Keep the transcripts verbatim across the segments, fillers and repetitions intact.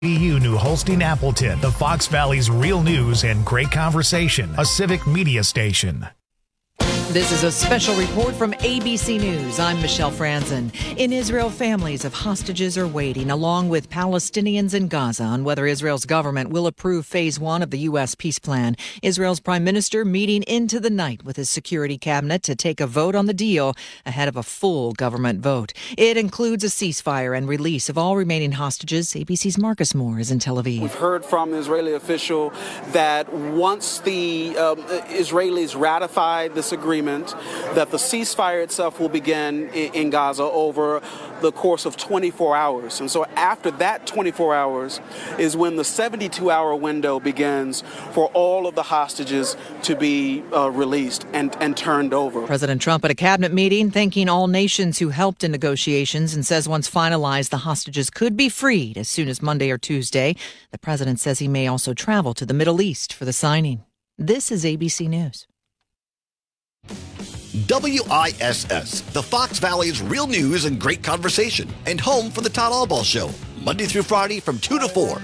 B U New Holstein Appleton, the Fox Valley's real news and great conversation, a civic media station. This is a special report from A B C News. I'm Michelle Franzen. In Israel, families of hostages are waiting, along with Palestinians in Gaza, on whether Israel's government will approve phase one of the U S peace plan. Israel's prime minister meeting into the night with his security cabinet to take a vote on the deal ahead of a full government vote. It includes a ceasefire and release of all remaining hostages. A B C's Marcus Moore is in Tel Aviv. We've heard from an Israeli official that once the um, Israelis ratify this agreement, that the ceasefire itself will begin in, in Gaza over the course of twenty-four hours. And so after that twenty-four hours is when the seventy-two hour window begins for all of the hostages to be uh, released and, and turned over. President Trump at a cabinet meeting thanking all nations who helped in negotiations and says once finalized, the hostages could be freed as soon as Monday or Tuesday. The president says he may also travel to the Middle East for the signing. This is A B C News. W I S S, the Fox Valley's real news and great conversation, and home for the Todd Albaugh Show, Monday through Friday from two to four.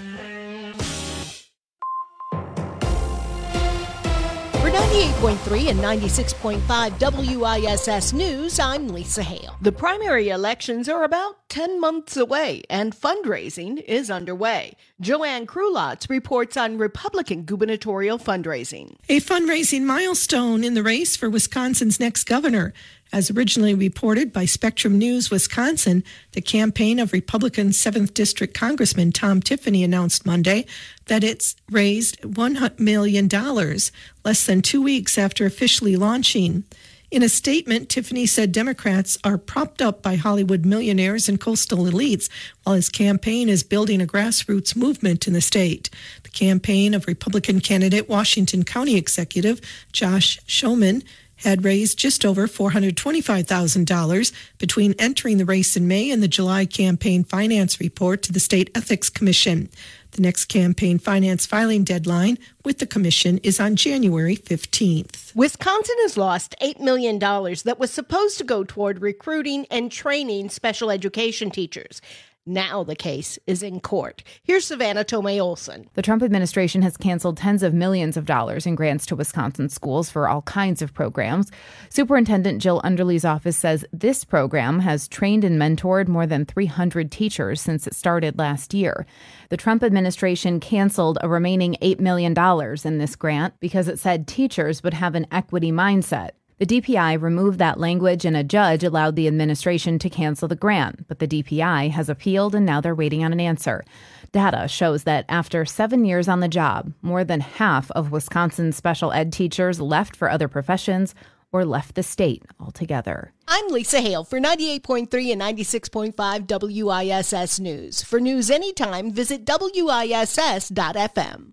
For ninety-eight point three and ninety-six point five W I S S News, I'm Lisa Hale. The primary elections are about ten months away, and fundraising is underway. Joanne Krulotz reports on Republican gubernatorial fundraising. A fundraising milestone in the race for Wisconsin's next governor. As originally reported by Spectrum News Wisconsin, the campaign of Republican seventh District Congressman Tom Tiffany announced Monday that it's raised one million dollars, less than two weeks after officially launching. In a statement, Tiffany said Democrats are propped up by Hollywood millionaires and coastal elites, while his campaign is building a grassroots movement in the state. The campaign of Republican candidate Washington County Executive Josh Schoeman had raised just over four hundred twenty-five thousand dollars between entering the race in May and the July campaign finance report to the State Ethics Commission. The next campaign finance filing deadline with the commission is on January fifteenth. Wisconsin has lost eight million dollars that was supposed to go toward recruiting and training special education teachers. Now the case is in court. Here's Savannah Tomei Olson. The Trump administration has canceled tens of millions of dollars in grants to Wisconsin schools for all kinds of programs. Superintendent Jill Underly's office says this program has trained and mentored more than three hundred teachers since it started last year. The Trump administration canceled a remaining eight million dollars in this grant because it said teachers would have an equity mindset. The D P I removed that language and a judge allowed the administration to cancel the grant, but the D P I has appealed and now they're waiting on an answer. Data shows that after seven years on the job, more than half of Wisconsin's special ed teachers left for other professions or left the state altogether. I'm Lisa Hale for ninety-eight point three and ninety-six point five W I S S News. For news anytime, visit W I S S dot F M.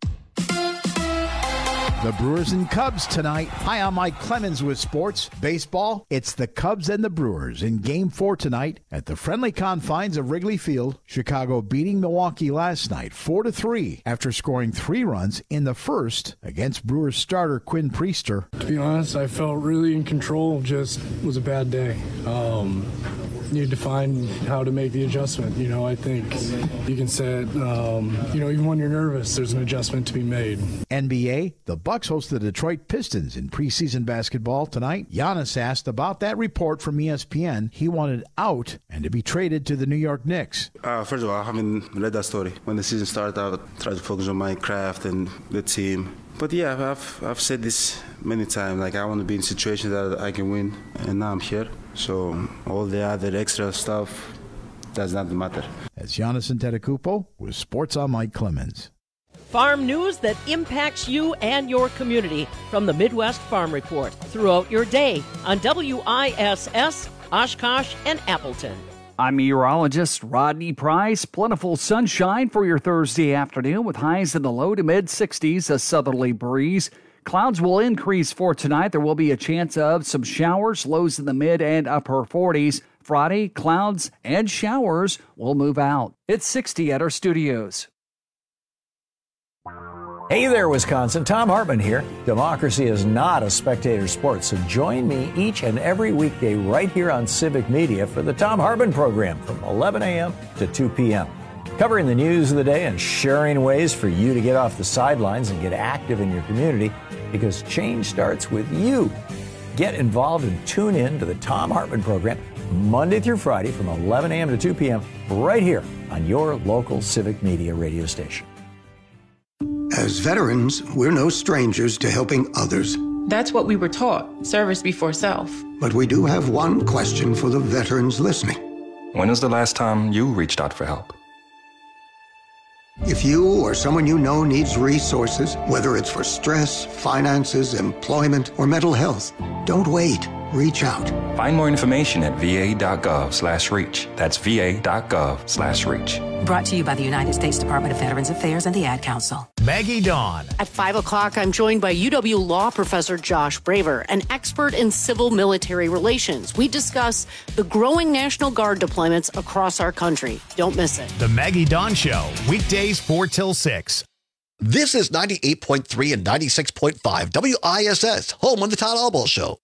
The Brewers and Cubs tonight. Hi, I'm Mike Clemens with sports. Baseball, it's the Cubs and the Brewers in Game four tonight at the friendly confines of Wrigley Field. Chicago beating Milwaukee last night four to three after scoring three runs in the first against Brewers starter Quinn Priester. To be honest, I felt really in control. Just was a bad day. Um, need to find how to make the adjustment. You know, I think you can set, um, you know, even when you're nervous, there's an adjustment to be made. N B A, the Bucks host the Detroit Pistons in preseason basketball tonight. Giannis asked about that report from E S P N. He wanted out and to be traded to the New York Knicks. Uh, first of all, I haven't read that story. When the season started, I tried to focus on my craft and the team. But yeah, I've I've said this many times. Like, I want to be in situations that I can win, and now I'm here. So all the other extra stuff does not matter. As Giannis Antetokounmpo with Sports on Mike Clemens. Farm news that impacts you and your community from the Midwest Farm Report throughout your day on W I S S, Oshkosh, and Appleton. I'm meteorologist Rodney Price. Plentiful sunshine for your Thursday afternoon with highs in the low to mid sixties, a southerly breeze. Clouds will increase for tonight. There will be a chance of some showers, lows in the mid and upper forties. Friday, clouds and showers will move out. It's sixty at our studios. Hey there, Wisconsin. Tom Hartman here. Democracy is not a spectator sport, so join me each and every weekday right here on Civic Media for the Tom Hartman program from eleven a.m. to two p.m. covering the news of the day and sharing ways for you to get off the sidelines and get active in your community, because change starts with you. Get involved and tune in to the Thom Hartmann Program Monday through Friday from eleven a.m. to two p.m. right here on your local civic media radio station. As veterans, we're no strangers to helping others. That's what we were taught, service before self. But we do have one question for the veterans listening. When was the last time you reached out for help? If you or someone you know needs resources, whether it's for stress, finances, employment, or mental health, don't wait. Reach out. Find more information at va.gov slash reach. That's va.gov slash reach. Brought to you by the United States Department of Veterans Affairs and the Ad Council. Maggie Dawn. At five o'clock, I'm joined by U W Law Professor Josh Braver, an expert in civil military relations. We discuss the growing National Guard deployments across our country. Don't miss it. The Maggie Dawn Show, weekdays four till six. This is ninety-eight point three and ninety-six point five W I S S, home on the Todd Albaugh Show.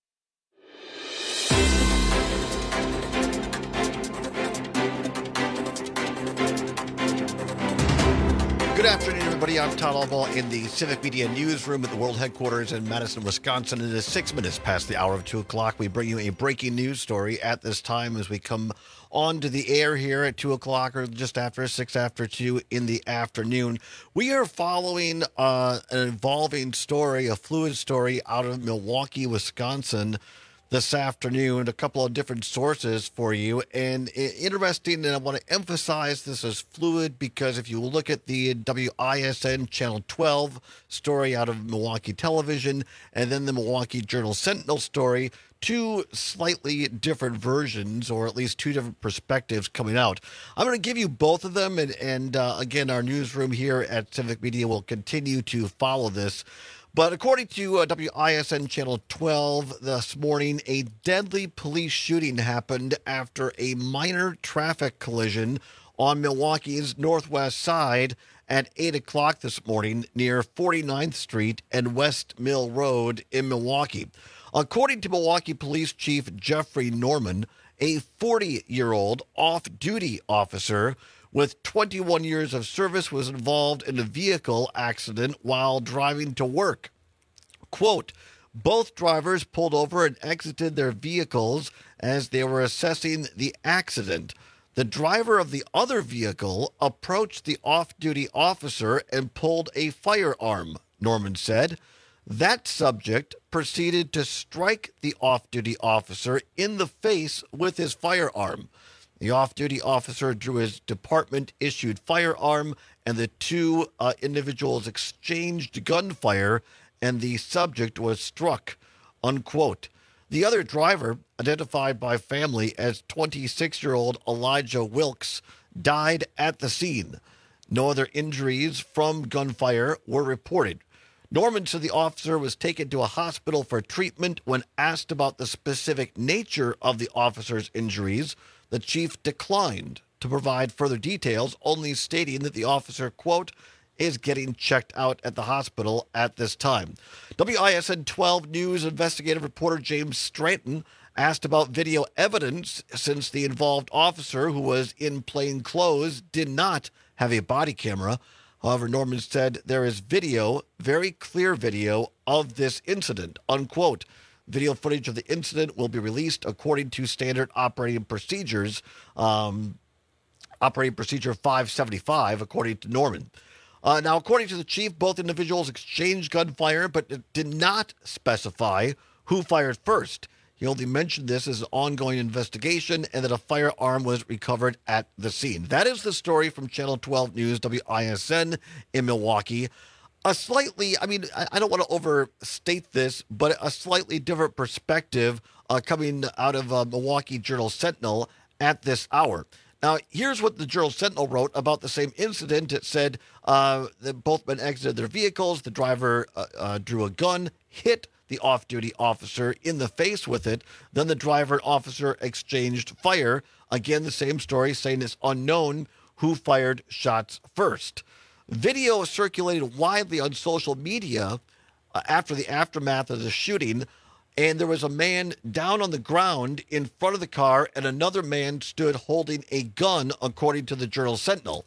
Good afternoon, everybody. I'm Todd Albaugh in the Civic Media Newsroom at the World Headquarters in Madison, Wisconsin. It is six minutes past the hour of two o'clock. We bring you a breaking news story at this time as we come on to the air here at two o'clock or just after six after two in the afternoon. We are following uh, an evolving story, a fluid story out of Milwaukee, Wisconsin this afternoon. A couple of different sources for you. And interesting, and I want to emphasize this as fluid because if you look at the W I S N Channel twelve story out of Milwaukee Television and then the Milwaukee Journal-Sentinel story, two slightly different versions, or at least two different perspectives coming out. I'm going to give you both of them. And, and uh, again, our newsroom here at Civic Media will continue to follow this. But according to uh, W I S N Channel twelve this morning, a deadly police shooting happened after a minor traffic collision on Milwaukee's northwest side at eight o'clock this morning near forty-ninth Street and West Mill Road in Milwaukee. According to Milwaukee Police Chief Jeffrey Norman, a forty-year-old off-duty officer with twenty-one years of service was involved in a vehicle accident while driving to work. Quote, both drivers pulled over and exited their vehicles as they were assessing the accident. The driver of the other vehicle approached the off-duty officer and pulled a firearm, Norman said. That subject proceeded to strike the off-duty officer in the face with his firearm. The off-duty officer drew his department-issued firearm, and the two uh, individuals exchanged gunfire, and the subject was struck, unquote. The other driver, identified by family as twenty-six-year-old Elijah Wilkes, died at the scene. No other injuries from gunfire were reported. Norman said the officer was taken to a hospital for treatment. When asked about the specific nature of the officer's injuries, the chief declined to provide further details, only stating that the officer, quote, is getting checked out at the hospital at this time. W I S N twelve News investigative reporter James Stratton asked about video evidence since the involved officer, who was in plain clothes, did not have a body camera. However, Norman said there is video, very clear video, of this incident, unquote. Video footage of the incident will be released according to standard operating procedures, um, operating procedure five seventy-five, according to Norman. Uh, now, according to the chief, both individuals exchanged gunfire, but it did not specify who fired first. He only mentioned this as an ongoing investigation and that a firearm was recovered at the scene. That is the story from Channel twelve News, W I S N in Milwaukee. A slightly, I mean, I don't want to overstate this, but a slightly different perspective uh, coming out of uh, Milwaukee Journal-Sentinel at this hour. Now, here's what the Journal-Sentinel wrote about the same incident. It said uh, that both men exited their vehicles. The driver uh, uh, drew a gun, hit the off-duty officer in the face with it. Then the driver and officer exchanged fire. Again, the same story, saying it's unknown who fired shots first. Video circulated widely on social media uh, after the aftermath of the shooting, and there was a man down on the ground in front of the car, and another man stood holding a gun, according to the Journal-Sentinel.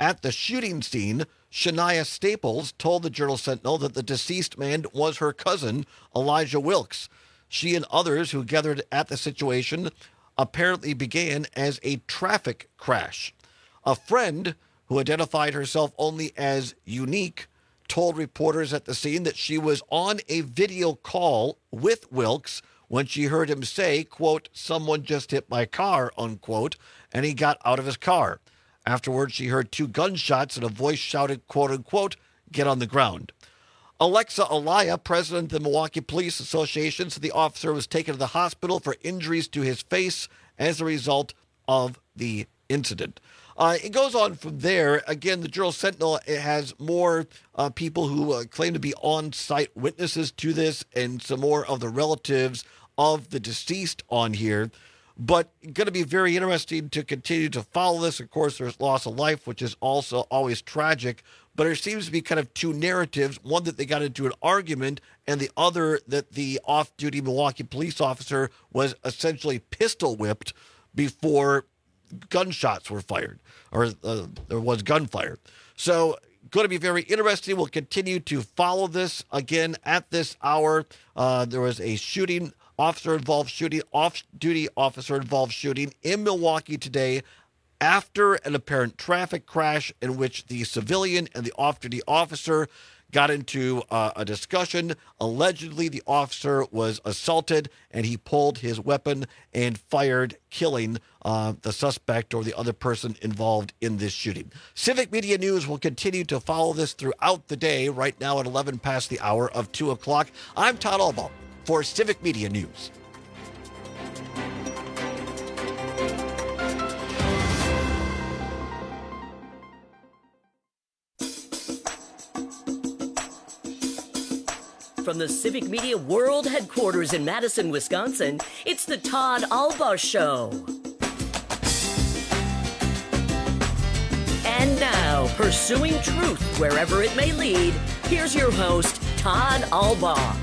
At the shooting scene, Shania Staples told the Journal-Sentinel that the deceased man was her cousin, Elijah Wilkes. She and others who gathered at the situation apparently began as a traffic crash. A friend who identified herself only as Unique told reporters at the scene that she was on a video call with Wilkes when she heard him say, quote, "Someone just hit my car," unquote, and he got out of his car. Afterwards, she heard two gunshots and a voice shouted, quote unquote, "Get on the ground." Alexa Alaya, president of the Milwaukee Police Association, said the officer was taken to the hospital for injuries to his face as a result of the incident. Uh, it goes on from there. Again, the Journal-Sentinel has more uh, people who uh, claim to be on-site witnesses to this and some more of the relatives of the deceased on here. But going to be very interesting to continue to follow this. Of course, there's loss of life, which is also always tragic. But there seems to be kind of two narratives, one that they got into an argument and the other that the off-duty Milwaukee police officer was essentially pistol whipped before gunshots were fired, or uh, there was gunfire. So going to be very interesting. We'll continue to follow this. Again, at this hour, uh, there was a shooting, officer-involved shooting, off-duty officer-involved shooting in Milwaukee today after an apparent traffic crash in which the civilian and the off-duty officer got into uh, a discussion. Allegedly, the officer was assaulted, and he pulled his weapon and fired, killing uh, the suspect or the other person involved in this shooting. Civic Media News will continue to follow this throughout the day. Right now at eleven past the hour of two o'clock. I'm Todd Albaugh for Civic Media News. From the Civic Media World Headquarters in Madison, Wisconsin, it's the Todd Albaugh Show. And now, pursuing truth wherever it may lead, here's your host, Todd Albaugh.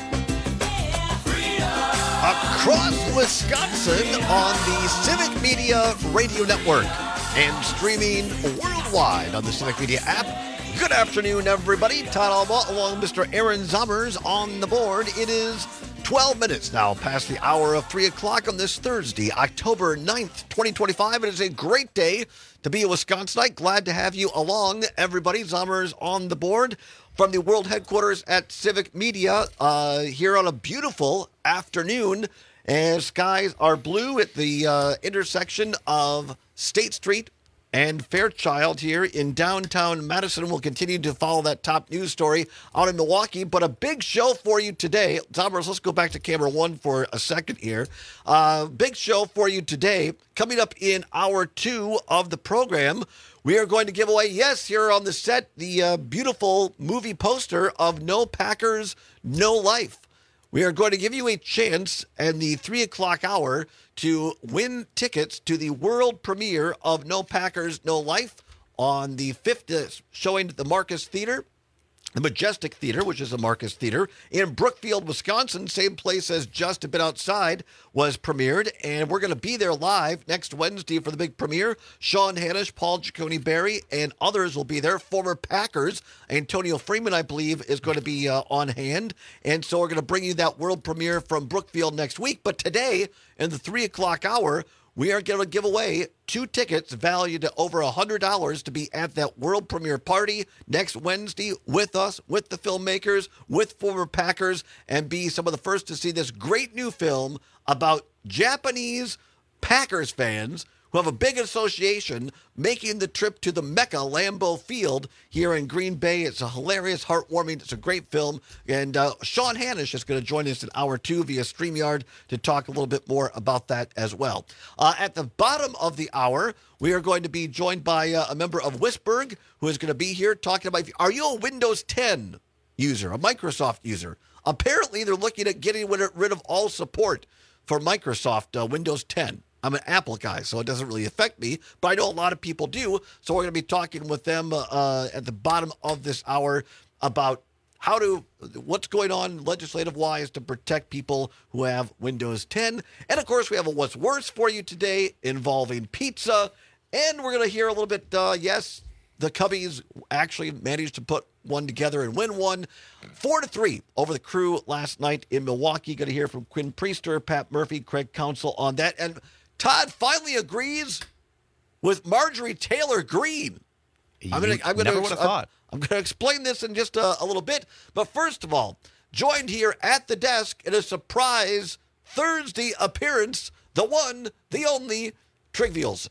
Across Wisconsin on the Civic Media Radio Network and streaming worldwide on the Civic Media app. Good afternoon, everybody. Todd Albaugh along with Mister Aaron Zummers on the board. It is twelve minutes now past the hour of three o'clock on this Thursday, October ninth, twenty twenty-five. It is a great day to be a Wisconsinite. Glad to have you along, everybody. Zummers on the board from the world headquarters at Civic Media uh, here on a beautiful afternoon. And skies are blue at the uh, intersection of State Street and Fairchild here in downtown Madison. We'll continue to follow that top news story out in Milwaukee, but a big show for you today. Thomas, let's go back to camera one for a second here. Uh, big show for you today. Coming up in hour two of the program, we are going to give away, yes, here on the set, the uh, beautiful movie poster of No Packers, No Life. We are going to give you a chance in the three o'clock hour to win tickets to the world premiere of No Packers, No Life on the fifth showing at the Marcus Theater, the Majestic Theater, which is a Marcus Theater, in Brookfield, Wisconsin, same place as Just a Bit Outside was premiered, and we're going to be there live next Wednesday for the big premiere. Sean Hannish, Paul Giacone-Berry, and others will be there. Former Packers, Antonio Freeman, I believe, is going to be uh, on hand, and so we're going to bring you that world premiere from Brookfield next week. But today, in the three o'clock hour, we are going to give away two tickets valued at over one hundred dollars to be at that world premiere party next Wednesday with us, with the filmmakers, with former Packers, and be some of the first to see this great new film about Japanese Packers fans who have a big association making the trip to the Mecca Lambeau Field here in Green Bay. It's a hilarious, heartwarming, it's a great film. And uh, Sean Hannish is going to join us in hour two via StreamYard to talk a little bit more about that as well. Uh, at the bottom of the hour, we are going to be joined by uh, a member of Wisburg who is going to be here talking about, are you a Windows ten user, a Microsoft user? Apparently, they're looking at getting rid of all support for Microsoft uh, Windows ten. I'm an Apple guy, so it doesn't really affect me, but I know a lot of people do. So we're going to be talking with them uh, at the bottom of this hour about how to, what's going on legislative-wise to protect people who have Windows ten. And, of course, we have a What's Worse for you today involving pizza. And we're going to hear a little bit, uh, yes, the Cubbies actually managed to put one together and win one. Four to three over the Crew last night in Milwaukee. Going to hear from Quinn Priester, Pat Murphy, Craig Counsell on that. And Todd finally agrees with Marjorie Taylor Greene. I'm going to. I'm going to. I'm, I'm going to explain this in just a, a little bit. But first of all, joined here at the desk in a surprise Thursday appearance, the one, the only, Trygve Olsen.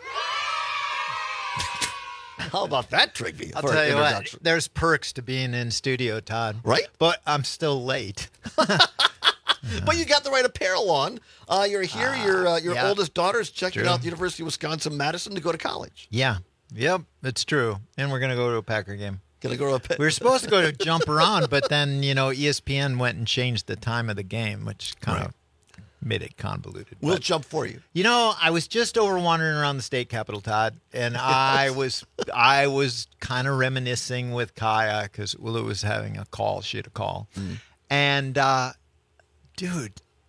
How about that, Trygve? I'll tell you what, there's perks to being in studio, Todd. Right? But I'm still late. But you got the right apparel on. Uh, you're here. Uh, your uh, your yeah. oldest daughter's checking True. out the University of Wisconsin-Madison to go to college. Yeah. Yep, it's true. And we're going to go to a Packer game. Gonna go to a pit. We were supposed to go to Jump Around, but then, you know, E S P N went and changed the time of the game, which kind right. of made it convoluted. We'll but, jump for you. You know, I was just over wandering around the state capitol, Todd, and yes. I was I was kind of reminiscing with Kaya because Willa was having a call. She had a call. Mm. And, uh, dude,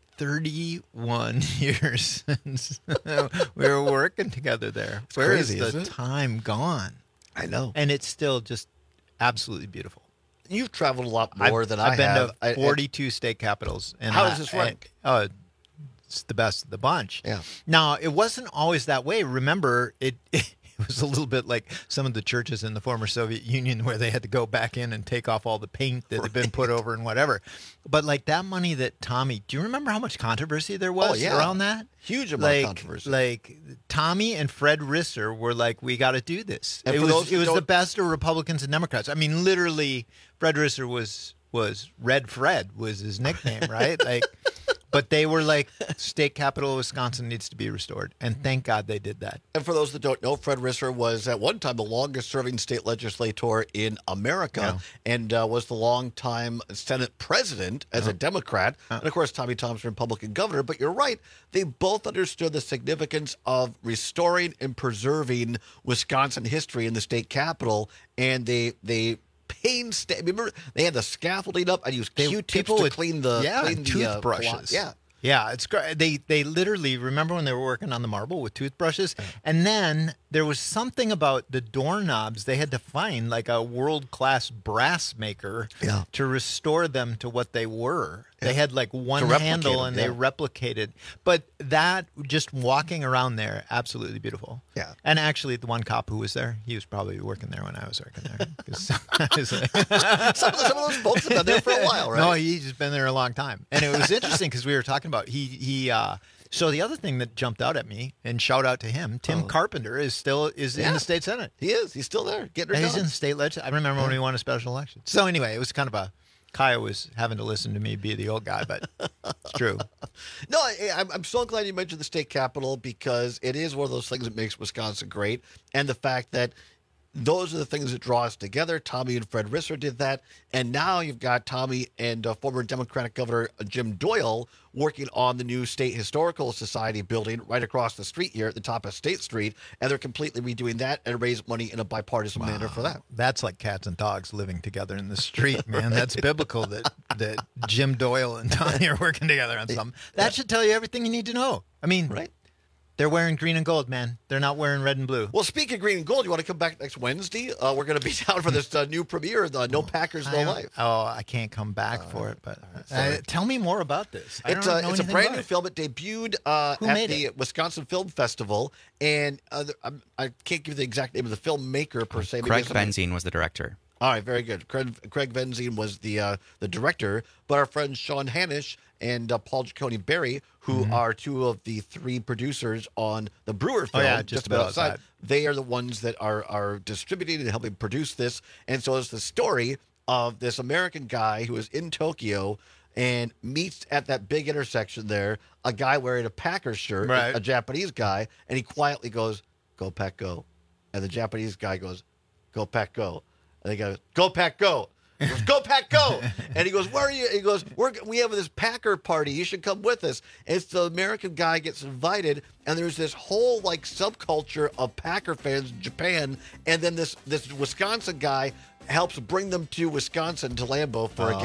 thirty-one years since we were working together there. It's Where crazy, is the isn't it? time gone? I know. And it's still just absolutely beautiful. You've traveled a lot more I've, than I've I been have. to forty-two I, state capitals. And how I, does this rank? I, oh, it's the best of the bunch. Yeah. Now, it wasn't always that way. Remember, it, it was a little bit like some of the churches in the former Soviet Union where they had to go back in and take off all the paint that right. had been put over and whatever. But like that money that Tommy, do you remember how much controversy there was oh, yeah. around that? Huge amount like, of controversy. Like Tommy and Fred Risser were like, we got to do this. And it for was, those it was don't... the best of Republicans and Democrats. I mean, literally, Fred Risser was was Red Fred was his nickname, right? Like, but they were like, state capital of Wisconsin needs to be restored. And thank God they did that. And for those that don't know, Fred Risser was at one time the longest serving state legislator in America yeah. and uh, was the longtime Senate president as oh. a Democrat. Oh. And of course, Tommy Thompson, Republican governor. But you're right. They both understood the significance of restoring and preserving Wisconsin history in the state capitol. And they, they, Painstaking. Remember, they had the scaffolding up. I used Q-tips to would, clean the yeah, clean the, toothbrushes. Uh, yeah, yeah, it's great. They they literally remember when they were working on the marble with toothbrushes, and then there was something about the doorknobs. They had to find like a world class brass maker yeah. to restore them to what they were. Yeah. They had like one handle them, and yeah. they replicated. But that, just walking around there, absolutely beautiful. Yeah. And actually, the one cop who was there, he was probably working there when I was working there. some, of the, some of those folks have been there for a while, right? No, he's just been there a long time. And it was interesting because we were talking about, he, he, uh, so the other thing that jumped out at me, and shout out to him, Tim oh. Carpenter is still is yeah. in the state senate. He is. He's still there. Getting and her he's done. in the state legislature. I remember yeah. when we won a special election. So anyway, it was kind of a, Kaya was having to listen to me be the old guy, but it's true. No, I, I'm so glad you mentioned the state capitol because it is one of those things that makes Wisconsin great. And the fact that those are the things that draw us together. Tommy and Fred Risser did that. And now you've got Tommy and uh, former Democratic Governor Jim Doyle working on the new State Historical Society building right across the street here at the top of State Street. And they're completely redoing that and raise money in a bipartisan wow. manner for that. That's like cats and dogs living together in the street, man. That's biblical that, that Jim Doyle and Tommy are working together on something. That yeah. should tell you everything you need to know. I mean, right. They're wearing green and gold, man. They're not wearing red and blue. Well, speaking of green and gold, you want to come back next Wednesday? Uh, we're going to be down for this uh, new premiere, the No Packers, No Life. Oh, I can't come back uh, for it, but uh, tell me more about this. I it's don't a, know it's a brand new it. film. It debuted uh, Who at made the it? Wisconsin Film Festival, and uh, I can't give you the exact name of the filmmaker per se. Craig Benzine was the director. All right, very good. Craig, Craig Benzine was the uh, the director, but our friends Sean Hanisch and uh, Paul Giacone Berry, who mm-hmm. are two of the three producers on the Brewer film, oh, yeah, just, just about, about outside, outside, they are the ones that are are distributing and helping produce this. And so it's the story of this American guy who is in Tokyo and meets at that big intersection there a guy wearing a Packers shirt, right. a, a Japanese guy, and he quietly goes, "Go Pack Go," and the Japanese guy goes, "Go Pack Go," and they go, "Go Pack Go." He goes, "Go Pack Go!" And he goes, "Where are you?" He goes, We're, "We have this Packer party. You should come with us." And it's the American guy gets invited, and there's this whole like subculture of Packer fans in Japan, and then this this Wisconsin guy helps bring them to Wisconsin to Lambeau for oh. a game.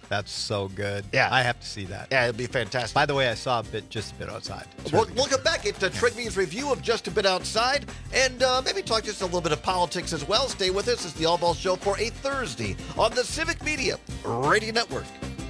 That's so good. Yeah. I have to see that. Yeah, it'd be fantastic. By the way, I saw a bit, just a bit outside. We'll, we'll come back at uh, Trigvy's review of Just a Bit Outside, and uh, maybe talk just a little bit of politics as well. Stay with us. It's the All Ball Show for a Thursday on the Civic Media Radio Network.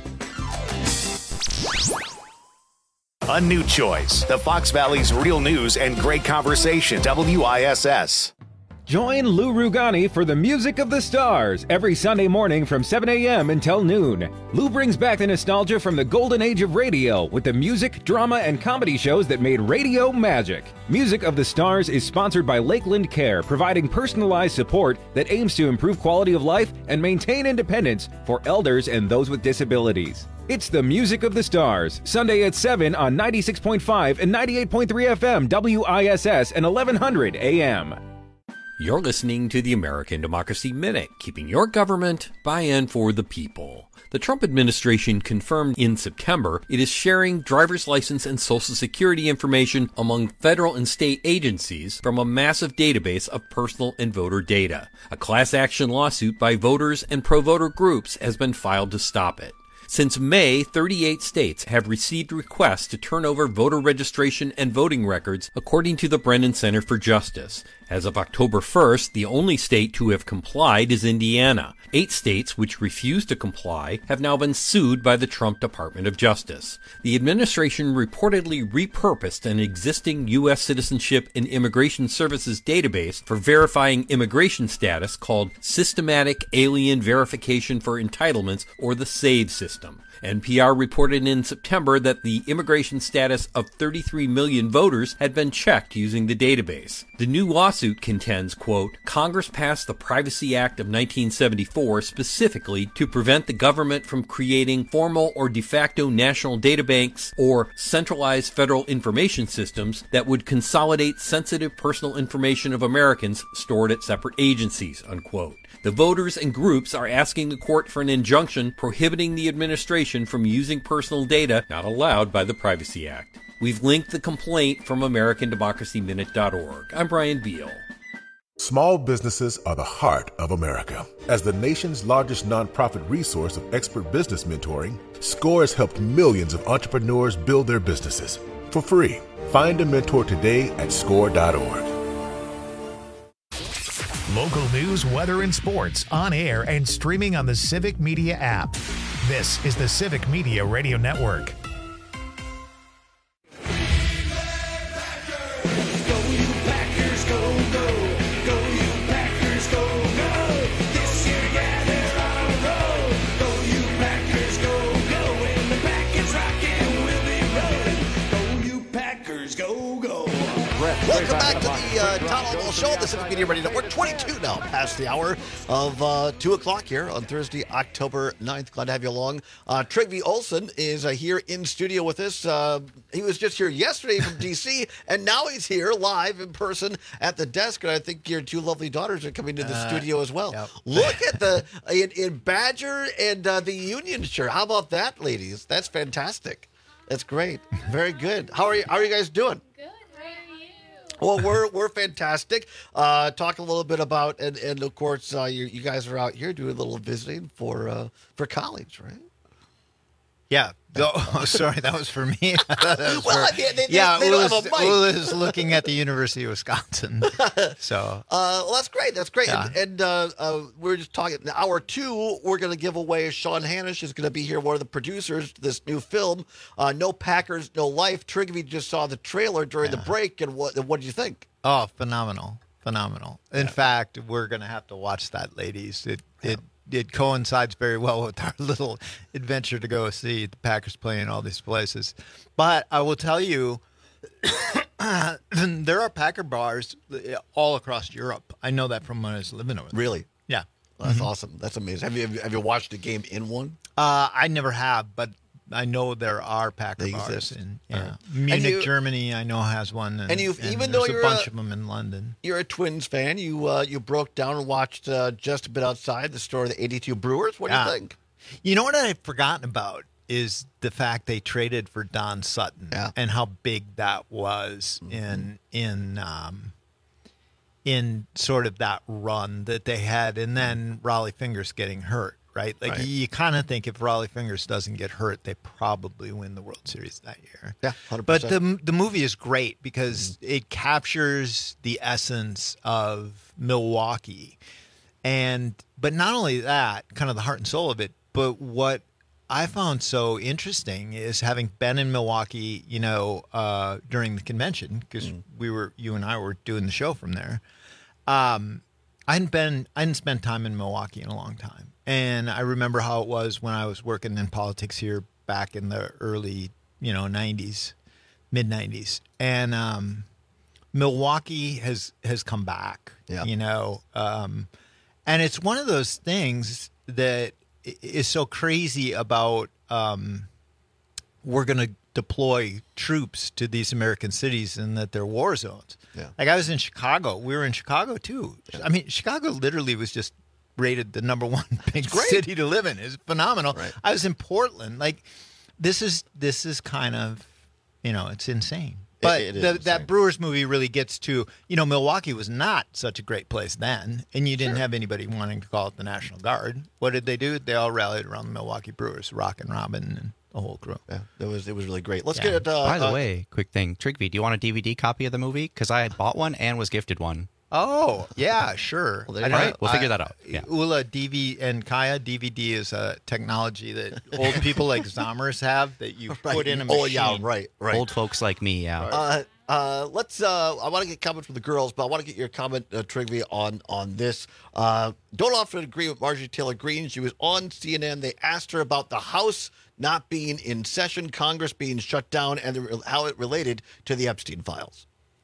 A new choice. The Fox Valley's real news and great conversation. W I S S. Join Lou Rugani for the Music of the Stars every Sunday morning from seven a.m. until noon. Lou brings back the nostalgia from the golden age of radio with the music, drama, and comedy shows that made radio magic. Music of the Stars is sponsored by Lakeland Care, providing personalized support that aims to improve quality of life and maintain independence for elders and those with disabilities. It's the Music of the Stars, Sunday at seven on ninety-six point five and ninety-eight point three F M W I S S and eleven hundred A M. You're listening to the American Democracy Minute, keeping your government by and for the people. The Trump administration confirmed in September it is sharing driver's license and Social Security information among federal and state agencies from a massive database of personal and voter data. A class action lawsuit by voters and pro-voter groups has been filed to stop it. Since May, thirty-eight states have received requests to turn over voter registration and voting records, according to the Brennan Center for Justice. As of October first, the only state to have complied is Indiana. Eight states which refuse to comply have now been sued by the Trump Department of Justice. The administration reportedly repurposed an existing U S Citizenship and Immigration Services database for verifying immigration status called Systematic Alien Verification for Entitlements, or the SAVE system. N P R reported in September that the immigration status of thirty-three million voters had been checked using the database. The new lawsuit contends, quote, Congress passed the Privacy Act of nineteen seventy-four specifically to prevent the government from creating formal or de facto national databanks or centralized federal information systems that would consolidate sensitive personal information of Americans stored at separate agencies, unquote. The voters and groups are asking the court for an injunction prohibiting the administration from using personal data not allowed by the Privacy Act. We've linked the complaint from American Democracy Minute dot org. I'm Brian Beal. Small businesses are the heart of America. As the nation's largest nonprofit resource of expert business mentoring, SCORE has helped millions of entrepreneurs build their businesses for free. Find a mentor today at score dot org. Local news, weather, and sports on air and streaming on the Civic Media app. This is the Civic Media Radio Network. Welcome back to the uh, Todd Ball Show, the Civic Media Radio Network. twenty-two now, past the hour of uh, two o'clock here on Thursday, October ninth. Glad to have you along. Uh, Trygve Olsen is uh, here in studio with us. Uh, he was just here yesterday from D C, and now he's here live in person at the desk. And I think your two lovely daughters are coming to the uh, studio as well. Yep. Look at the in, in Badger and uh, the Union shirt. How about that, ladies? That's fantastic. That's great. Very good. How are you? How are you guys doing? Well, we're we're fantastic. Uh, talk a little bit about, and, and of course, uh, you, you guys are out here doing a little visiting for uh, for college, right? Yeah. Oh, sorry, that was for me. Was well, for, I mean, they, yeah, they, they Ula don't have a mic. is looking at the University of Wisconsin. So, uh, well, that's great. That's great. Yeah. And, and uh, uh, we're just talking. In hour two, we're going to give away. Sean Hannish is going to be here, one of the producers of this new film, uh, No Packers, No Life. Trygve just saw the trailer during yeah. the break, and what what did you think? Oh, phenomenal, phenomenal. In yeah. fact, we're going to have to watch that, ladies. It yeah. it. It coincides very well with our little adventure to go see the Packers play in all these places. But I will tell you, there are Packer bars all across Europe. I know that from when I was living over there. Really? Yeah. Well, that's mm-hmm. awesome. That's amazing. Have you have you watched a game in one? Uh, I never have, but I know there are Packer they bars exist. in yeah. Right. Munich, you, Germany. I know has one, and, and you and even though there's you're a bunch a, of them in London. You're a Twins fan. You uh, you broke down and watched uh, Just a Bit Outside, the story of the eighty-two Brewers. What do yeah. you think? You know what I've forgotten about is the fact they traded for Don Sutton yeah. and how big that was mm-hmm. in in um, in sort of that run that they had, and then Raleigh Fingers getting hurt. right? Like Right. you kind of think if Raleigh Fingers doesn't get hurt, they probably win the World Series that year. Yeah, one hundred But percent. the the movie is great because mm-hmm. it captures the essence of Milwaukee, and but not only that, kind of the heart and soul of it. But what I found so interesting is having been in Milwaukee, you know, uh, during the convention, because mm. we were, you and I were doing the show from there. Um, I hadn't been, I hadn't spent time in Milwaukee in a long time, and I remember how it was when I was working in politics here back in the early, you know, nineties, mid nineties, and um, Milwaukee has has come back, yeah. you know, um, and it's one of those things that is so crazy about um, we're going to deploy troops to these American cities and that they're war zones. Yeah. Like I was in Chicago. We were in Chicago too. Yeah. I mean, Chicago literally was just rated the number one big city to live in. It's phenomenal. Right. I was in Portland. Like this is this is kind of, you know, it's insane. But it, it the, insane. that Brewers movie really gets to, you know, Milwaukee was not such a great place then, and you didn't Sure. have anybody wanting to call it the National Guard. What did they do? They all rallied around the Milwaukee Brewers, Rock and Robin and the whole crew. Yeah, it was it was really great. Let's Yeah. get it. Uh, By the uh, way, quick thing, Trigby, do you want a D V D copy of the movie? Because I bought one and was gifted one. Oh, yeah, sure. Well, there I you know- go. Right, we'll figure I- that out. Yeah. Ula, D V, and Kaya, D V D is a technology that old people like Zommers have that you Right. put in a machine. Oh yeah, right, right. Old folks like me, yeah. Uh, uh, let's. Uh, I want to get comments from the girls, but I want to get your comment, uh, Trigby, on on this. Uh, don't often agree with Marjorie Taylor Greene. She was on C N N. They asked her about the House not being in session, Congress being shut down, and the, how it related to the Epstein files.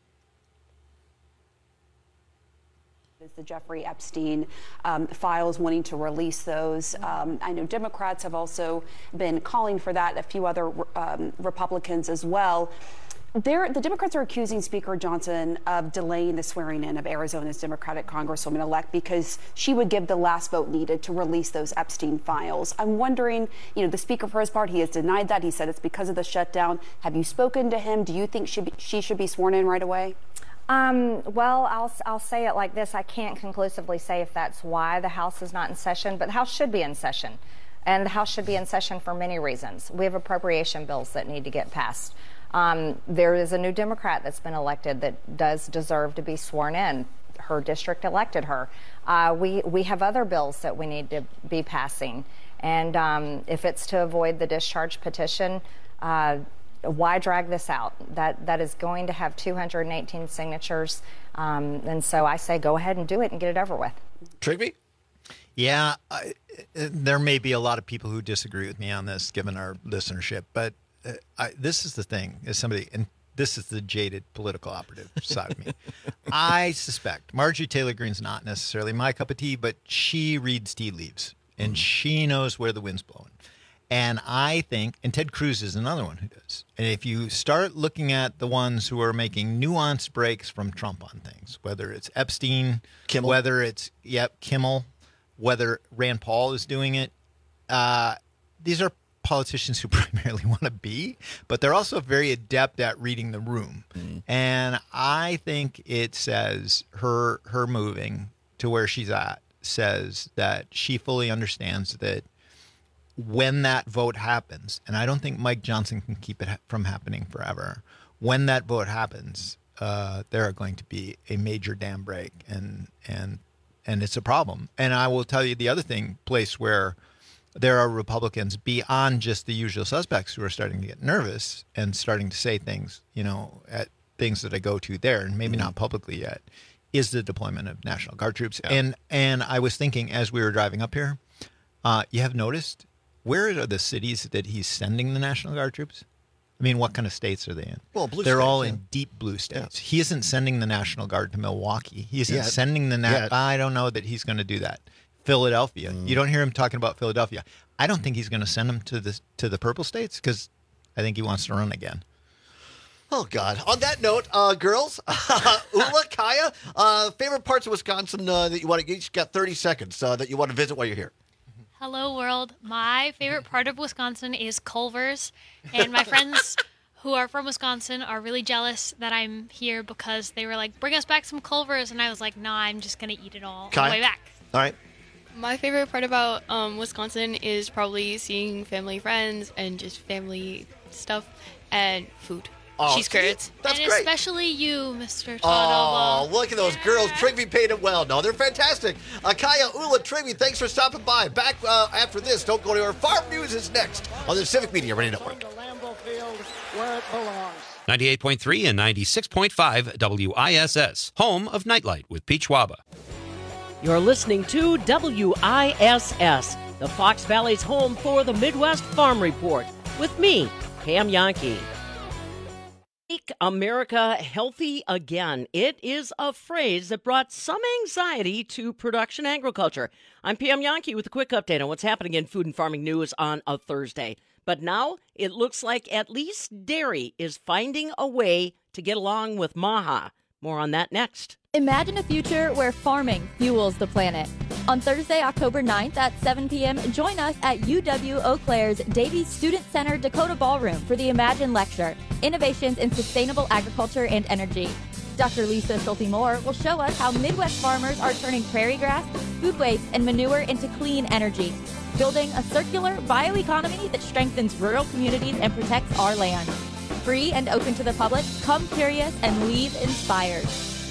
The Jeffrey Epstein um, files, wanting to release those. Um, I know Democrats have also been calling for that, a few other um, Republicans as well. They're, the Democrats are accusing Speaker Johnson of delaying the swearing in of Arizona's Democratic Congresswoman-elect because she would give the last vote needed to release those Epstein files. I'm wondering, you know, the Speaker, for his part, he has denied that. He said it's because of the shutdown. Have you spoken to him? Do you think she, be, she should be sworn in right away? Um, well, I'll, I'll say it like this. I can't conclusively say if that's why the House is not in session, but the House should be in session. And the House should be in session for many reasons. We have appropriation bills that need to get passed. Um, there is a new Democrat that's been elected that does deserve to be sworn in. Her district elected her. Uh, we, we have other bills that we need to be passing. And um, if it's to avoid the discharge petition, uh, why drag this out? That that is going to have two hundred eighteen signatures, um, and so I say go ahead and do it and get it over with. Trigby? Yeah, I, there may be a lot of people who disagree with me on this, given our listenership. But uh, I, this is the thing: as somebody, and this is the jaded political operative side of me. I suspect Marjorie Taylor Greene's not necessarily my cup of tea, but she reads tea leaves and mm. she knows where the wind's blowing. And I think, and Ted Cruz is another one who does. And if you start looking at the ones who are making nuanced breaks from Trump on things, whether it's Epstein, Kimmel. whether it's, yep, Kimmel, whether Rand Paul is doing it, uh, these are politicians who primarily want to be, but they're also very adept at reading the room. Mm. And I think it says her her moving to where she's at says that she fully understands that when that vote happens, and I don't think Mike Johnson can keep it ha- from happening forever, when that vote happens, uh, there are going to be a major dam break, and and and it's a problem. And I will tell you the other thing, place where there are Republicans beyond just the usual suspects who are starting to get nervous and starting to say things, you know, at things that I go to there, and maybe mm-hmm. not publicly yet, is the deployment of National Guard troops. Yeah. And and I was thinking as we were driving up here, uh, you have noticed, where are the cities that he's sending the National Guard troops? I mean, what kind of states are they in? Well, blue They're states, all yeah. in deep blue states. Yeah. He isn't sending the National Guard to Milwaukee. He isn't Yet. sending the... Na- Yet. I don't know that he's going to do that. Philadelphia. Mm. You don't hear him talking about Philadelphia. I don't think he's going to send them to the to the purple states because I think he wants to run again. Oh, God. On that note, uh, girls, uh, Ula, Kaya, uh, favorite parts of Wisconsin uh, that you want to... You each got thirty seconds uh, that you want to visit while you're here. Hello, world. My favorite part of Wisconsin is Culver's, and my friends who are from Wisconsin are really jealous that I'm here because they were like, bring us back some Culver's, and I was like, nah, I'm just going to eat it all on Kai? the way back. All right. My favorite part about um, Wisconsin is probably seeing family, friends, and just family stuff and food. Oh, Cheese curds. That's and great. especially you, Mister Oh, Todd. look at those girls. Trigby paid it well. No, they're fantastic. Uh, Kaya, Ula, Trigby, thanks for stopping by. Back uh, after this. Don't go anywhere. Farm News is next on the Civic Media Radio Network. Where it belongs. ninety-eight point three and ninety-six point five W I S S, home of Nightlight with Peach Waba. You're listening to W I S S, the Fox Valley's home for the Midwest Farm Report, with me, Pam Yankee. Make America Healthy Again. It is a phrase that brought some anxiety to production agriculture. I'm Pam Yankee with a quick update on what's happening in food and farming news on a Thursday. But now it looks like at least dairy is finding a way to get along with MAHA. More on that next. Imagine a future where farming fuels the planet. On Thursday, October ninth at seven p.m., join us at U W Eau Claire's Davies Student Center Dakota Ballroom for the Imagine Lecture, Innovations in Sustainable Agriculture and Energy. Doctor Lisa Schulte-Moore will show us how Midwest farmers are turning prairie grass, food waste, and manure into clean energy, building a circular bioeconomy that strengthens rural communities and protects our land. Free and open to the public, come curious and leave inspired.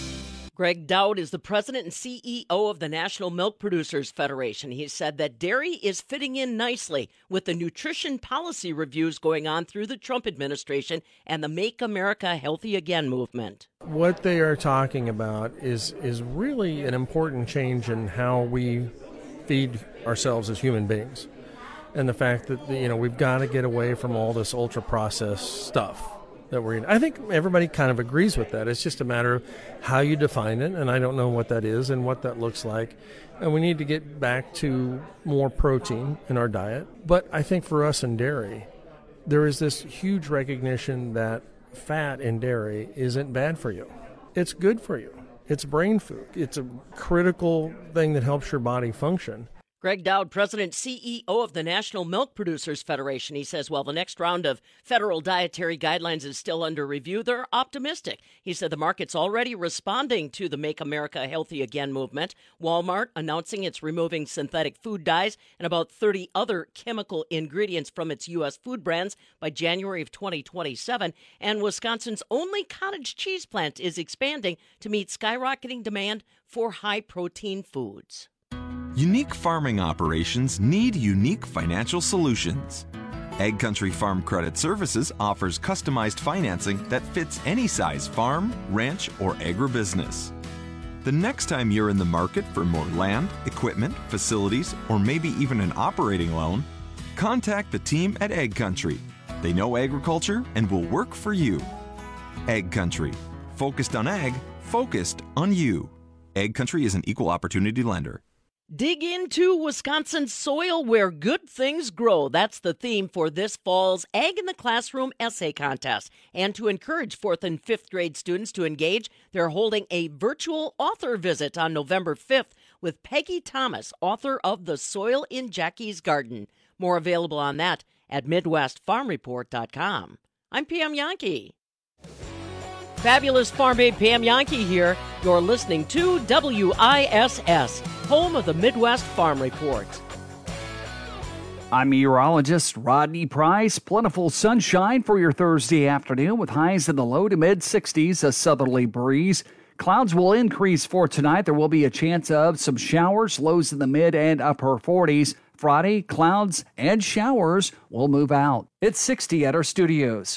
Greg Dowd is the president and C E O of the National Milk Producers Federation. He said that dairy is fitting in nicely with the nutrition policy reviews going on through the Trump administration and the Make America Healthy Again movement. What they are talking about is is really an important change in how we feed ourselves as human beings. And the fact that, you know, we've got to get away from all this ultra-processed stuff that we're eating. I think everybody kind of agrees with that. It's just a matter of how you define it, and I don't know what that is and what that looks like. And we need to get back to more protein in our diet. But I think for us in dairy, there is this huge recognition that fat in dairy isn't bad for you. It's good for you. It's brain food. It's a critical thing that helps your body function. Greg Dowd, president and C E O of the National Milk Producers Federation. He says, while the next round of federal dietary guidelines is still under review, they're optimistic. He said the market's already responding to the Make America Healthy Again movement. Walmart announcing it's removing synthetic food dyes and about thirty other chemical ingredients from its U S food brands by January of twenty twenty-seven. And Wisconsin's only cottage cheese plant is expanding to meet skyrocketing demand for high-protein foods. Unique farming operations need unique financial solutions. Egg Country Farm Credit Services offers customized financing that fits any size farm, ranch, or agribusiness. The next time you're in the market for more land, equipment, facilities, or maybe even an operating loan, contact the team at Egg Country. They know agriculture and will work for you. Egg Country. Focused on ag, focused on you. Egg Country is an equal opportunity lender. Dig into Wisconsin's soil where good things grow. That's the theme for this fall's Ag in the Classroom essay contest. And to encourage fourth and fifth grade students to engage, they're holding a virtual author visit on November fifth with Peggy Thomas, author of The Soil in Jackie's Garden. More available on that at Midwest Farm Report dot com. I'm Pam Yankee. Fabulous Farm Babe Pam Yankee here. You're listening to W I S S, home of the Midwest Farm Report. I'm meteorologist Rodney Price. Plentiful sunshine for your Thursday afternoon with highs in the low to mid sixties, a southerly breeze. Clouds will increase for tonight. There will be a chance of some showers, lows in the mid and upper forties. Friday, clouds and showers will move out. It's sixty at our studios.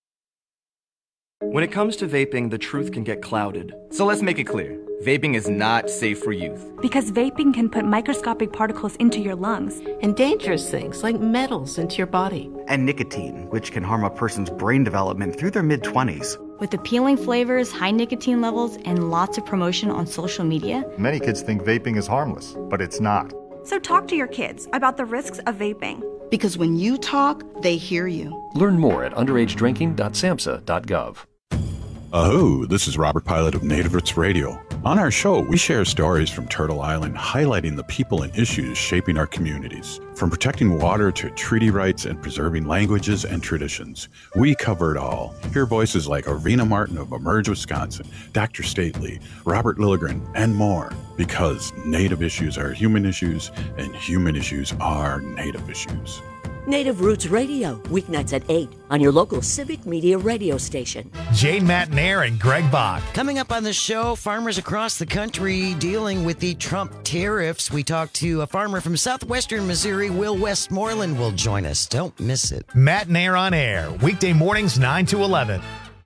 When it comes to vaping, the truth can get clouded. So let's make it clear. Vaping is not safe for youth. Because vaping can put microscopic particles into your lungs. And dangerous things like metals into your body. And nicotine, which can harm a person's brain development through their mid-twenties. With appealing flavors, high nicotine levels, and lots of promotion on social media. Many kids think vaping is harmless, but it's not. So talk to your kids about the risks of vaping. Because when you talk, they hear you. Learn more at underage drinking dot samhsa dot gov. Aho, this is Robert Pilot of Native Roots Radio. On our show, we share stories from Turtle Island highlighting the people and issues shaping our communities. From protecting water to treaty rights and preserving languages and traditions, we cover it all. Hear voices like Arvina Martin of Emerge Wisconsin, Doctor Stately, Robert Lilligren, and more. Because Native issues are human issues, and human issues are Native issues. Native Roots Radio, weeknights at eight on your local Civic Media radio station. Jane Matnair and Greg Bach. Coming up on the show, farmers across the country dealing with the Trump tariffs. We talked to a farmer from southwestern Missouri. Will Westmoreland will join us. Don't miss it. Matnair on air, weekday mornings nine to eleven.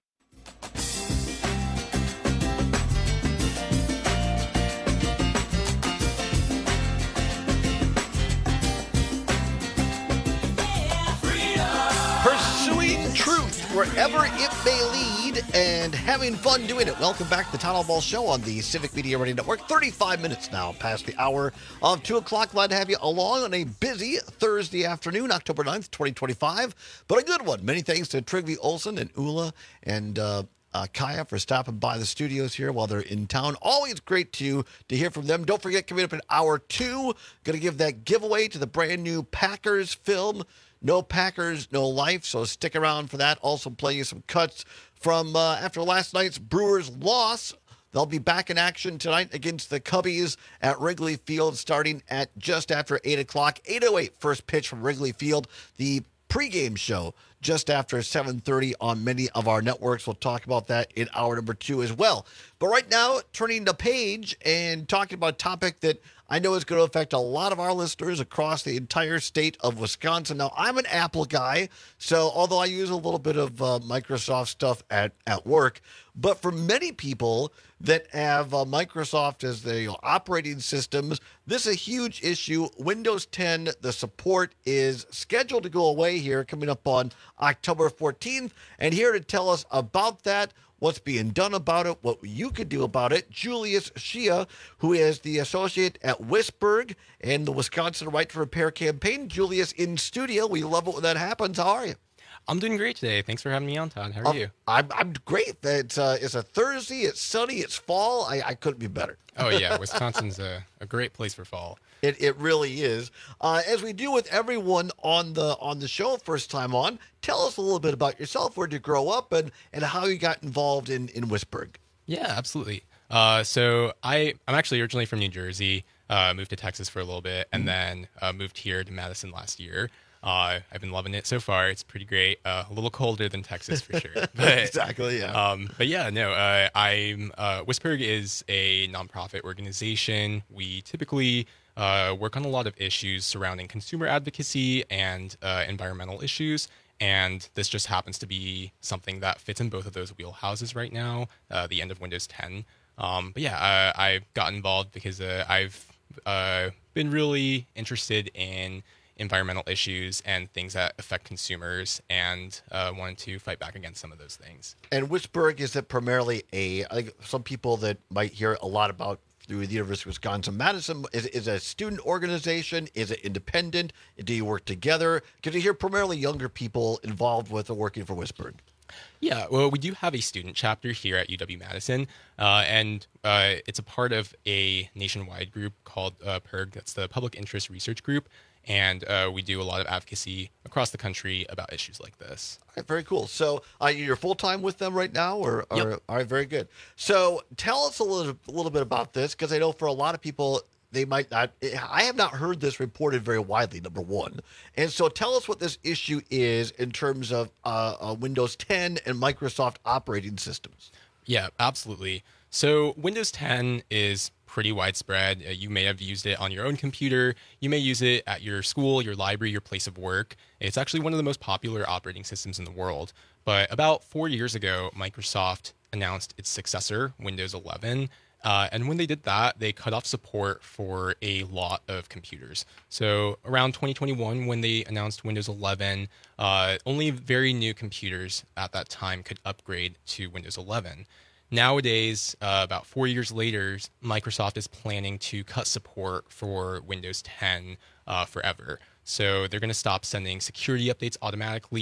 Truth wherever it may lead and having fun doing it. Welcome back to the Town Hall Ball Show on the Civic Media Radio Network. thirty-five minutes now past the hour of two o'clock. Glad to have you along on a busy Thursday afternoon, October ninth, twenty twenty-five, but a good one. Many thanks to Trygve Olsen and Ula and uh, uh, Kaya for stopping by the studios here while they're in town. Always great to, to hear from them. Don't forget, coming up in hour two, going to give that giveaway to the brand new Packers film, No Packers, No Life, so stick around for that. Also playing you some cuts from uh, after last night's Brewers loss. They'll be back in action tonight against the Cubbies at Wrigley Field starting at just after eight o'clock. eight oh eight, first pitch from Wrigley Field. The pregame show just after seven thirty on many of our networks. We'll talk about that in hour number two as well. But right now, turning the page and talking about a topic that I know is going to affect a lot of our listeners across the entire state of Wisconsin. Now, I'm an Apple guy, so although I use a little bit of uh, Microsoft stuff at, at work, but for many people that have uh, Microsoft as their you know, operating systems, this is a huge issue. Windows ten, the support is scheduled to go away here coming up on October fourteenth. And here to tell us about that, what's being done about it, what you could do about it, Julius Shea, who is the associate at Wisberg and the Wisconsin Right to Repair campaign. Julius in studio. We love it when that happens. How are you? I'm doing great today. Thanks for having me on, Todd. How are um, you? I'm, I'm great. It's, uh, it's a Thursday. It's sunny. It's fall. I, I couldn't be better. Oh, yeah. Wisconsin's a, a great place for fall. It it really is. Uh, as we do with everyone on the on the show, first time on, tell us a little bit about yourself. Where did you grow up and, and how you got involved in, in Wisberg? Yeah, absolutely. Uh, so I, I'm actually originally from New Jersey, uh, moved to Texas for a little bit, and then uh, moved here to Madison last year. Uh, I've been loving it so far. It's pretty great. Uh, a little colder than Texas for sure. But, exactly, yeah. Um, but yeah, no, uh, I'm, uh, Wisberg is a nonprofit organization. We typically uh, work on a lot of issues surrounding consumer advocacy and uh, environmental issues. And this just happens to be something that fits in both of those wheelhouses right now, uh, the end of Windows ten. Um, but yeah, uh, I got involved because uh, I've uh, been really interested in environmental issues and things that affect consumers, and uh, wanted to fight back against some of those things. And Wisberg, is it primarily a, I think some people that might hear a lot about through the University of Wisconsin-Madison, is, is it a student organization? Is it independent? Do you work together? Because you hear primarily younger people involved with or working for Wisberg. Yeah, well, we do have a student chapter here at U W-Madison, uh, and uh, it's a part of a nationwide group called uh, P I R G. That's the Public Interest Research Group. And uh, we do a lot of advocacy across the country about issues like this. All right, very cool. So uh, you're full-time with them right now? or, or Yep. All right, very good. So tell us a little, a little bit about this, because I know for a lot of people, they might not, I have not heard this reported very widely, number one. And so tell us what this issue is in terms of uh, uh, Windows ten and Microsoft operating systems. Yeah, absolutely. So Windows ten is pretty widespread. Uh, you may have used it on your own computer. You may use it at your school, your library, your place of work. It's actually one of the most popular operating systems in the world. But about four years ago, Microsoft announced its successor, Windows eleven. Uh, and when they did that, they cut off support for a lot of computers. So around twenty twenty-one, when they announced Windows eleven, uh, only very new computers at that time could upgrade to Windows eleven. Nowadays, uh, about four years later, Microsoft is planning to cut support for Windows ten uh, forever. So they're going to stop sending security updates automatically,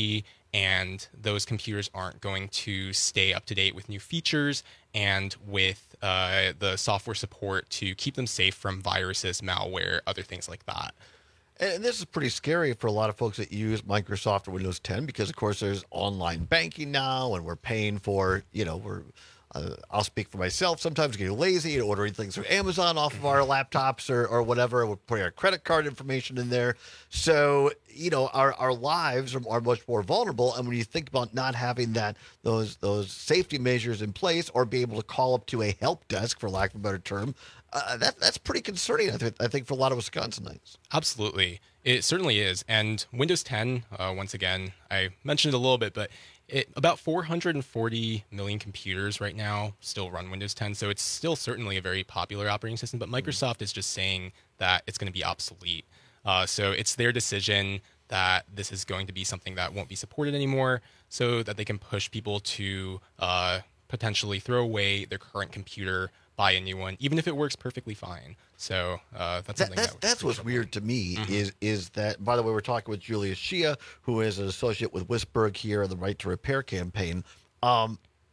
and those computers aren't going to stay up to date with new features and with uh, the software support to keep them safe from viruses, malware, other things like that. And this is pretty scary for a lot of folks that use Microsoft or Windows ten because, of course, there's online banking now, and we're paying for, you know, we're Uh, I'll speak for myself. Sometimes getting lazy and ordering things through Amazon off of our laptops or, or whatever. We're putting our credit card information in there. So, you know, our, our lives are, are much more vulnerable. And when you think about not having that those those safety measures in place or be able to call up to a help desk, for lack of a better term, uh, that that's pretty concerning, I, th- I think, for a lot of Wisconsinites. Absolutely. It certainly is. And Windows ten, uh, once again, I mentioned it a little bit, but It, about four hundred forty million computers right now still run Windows ten, so it's still certainly a very popular operating system, but Microsoft is just saying that it's going to be obsolete. Uh, so it's their decision that this is going to be something that won't be supported anymore so that they can push people to uh, potentially throw away their current computer, buy a new one, even if it works perfectly fine. So uh, that's something that, that's, that that's what's weird to me mm-hmm. is is that, by the way, we're talking with Julia Shia, who is an associate with Wisberg here in the Right to Repair campaign. Um,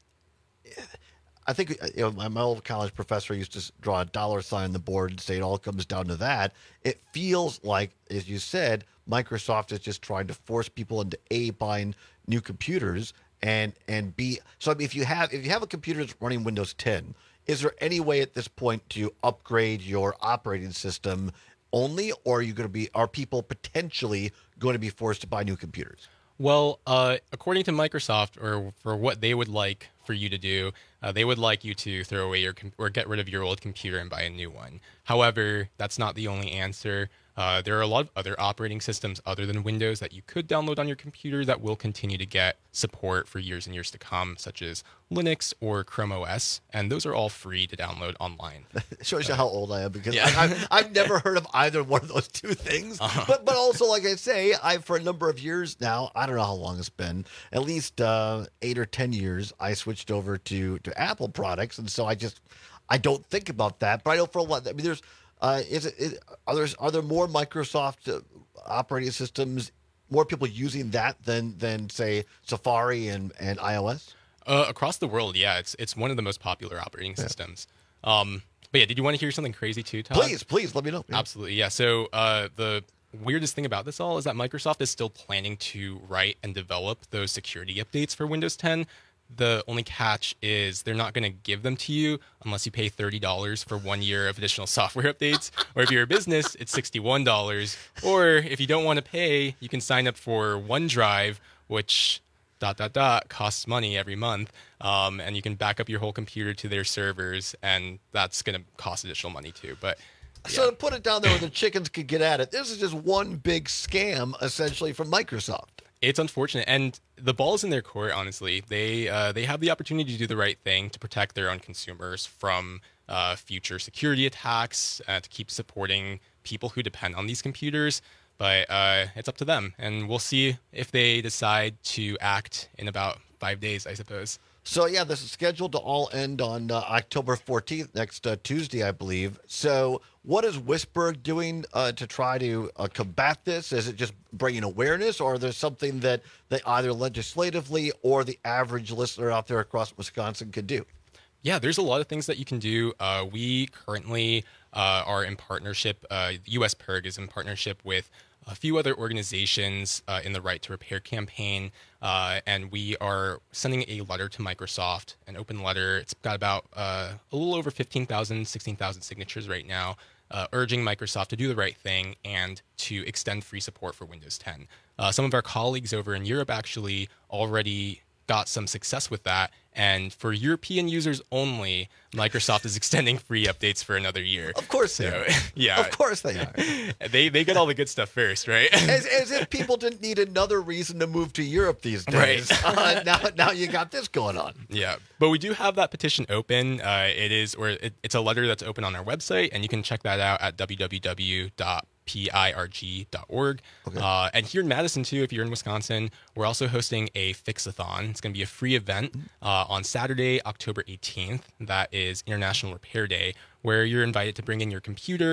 I think you know, my, my old college professor used to draw a dollar sign on the board and say it all comes down to that. It feels like, as you said, Microsoft is just trying to force people into A, buying new computers, and and B, so I mean, if you have if you have a computer that's running Windows ten, is there any way at this point to upgrade your operating system only, or are you going to be are people potentially going to be forced to buy new computers? Well, uh, according to Microsoft, or for what they would like for you to do, uh, they would like you to throw away your com- or get rid of your old computer and buy a new one. However, that's not the only answer. Uh, there are a lot of other operating systems other than Windows that you could download on your computer that will continue to get support for years and years to come, such as Linux or Chrome O S, and those are all free to download online. It shows you how old I am, because Yeah. I, I've, I've never heard of either one of those two things. Uh-huh. But but also, like I say, I for a number of years now, I don't know how long it's been, at least uh, eight or ten years, I switched over to, to Apple products, and so I just I don't think about that. But I know for a lot, I mean, there's uh, is it is, are there are there more Microsoft uh, operating systems, more people using that than than say Safari and, and iOS? Uh, across the world, yeah, it's it's one of the most popular operating yeah. systems. Um, but yeah, did you want to hear something crazy too, Todd? Please, please, let me know. Yeah. Absolutely, yeah. So uh, the weirdest thing about this all is that Microsoft is still planning to write and develop those security updates for Windows ten. The only catch is they're not going to give them to you unless you pay thirty dollars for one year of additional software updates. Or if you're a business, it's sixty-one dollars. Or if you don't want to pay, you can sign up for OneDrive, which dot, dot, dot, costs money every month. Um, and you can back up your whole computer to their servers, and that's going to cost additional money too. But yeah. So to put it down there where the chickens could get at it, this is just one big scam, essentially, from Microsoft. It's unfortunate, and the ball's in their court. Honestly, they uh, they have the opportunity to do the right thing to protect their own consumers from uh, future security attacks, uh, to keep supporting people who depend on these computers. But uh, it's up to them, and we'll see if they decide to act in about five days, I suppose. So yeah, this is scheduled to all end on uh, October fourteenth, next uh, Tuesday, I believe. So what is Wisberg doing uh, to try to uh, combat this? Is it just bringing awareness, or is there something that they either legislatively or the average listener out there across Wisconsin could do? Yeah, there's a lot of things that you can do. Uh, we currently uh, are in partnership. Uh, U S P I R G is in partnership with a few other organizations uh, in the Right to Repair campaign, uh, and we are sending a letter to Microsoft, an open letter. It's got about uh, a little over fifteen thousand, sixteen thousand signatures right now, uh, urging Microsoft to do the right thing and to extend free support for Windows ten. Uh, some of our colleagues over in Europe actually already got some success with that, and for European users only, Microsoft is extending free updates for another year. Of course they so, are. Yeah. Of course they are. they they get all the good stuff first, right? As, as if people didn't need another reason to move to Europe these days. Right. uh, now, now you got this going on. Yeah, but we do have that petition open. Uh, it is, or it, it's a letter that's open on our website, and you can check that out at w w w dot p i r g dot org. Okay. Uh, and here in Madison, too, if you're in Wisconsin, we're also hosting a Fix-a-thon. It's going to be a free event uh, on Saturday, October eighteenth. That is International Repair Day, where you're invited to bring in your computer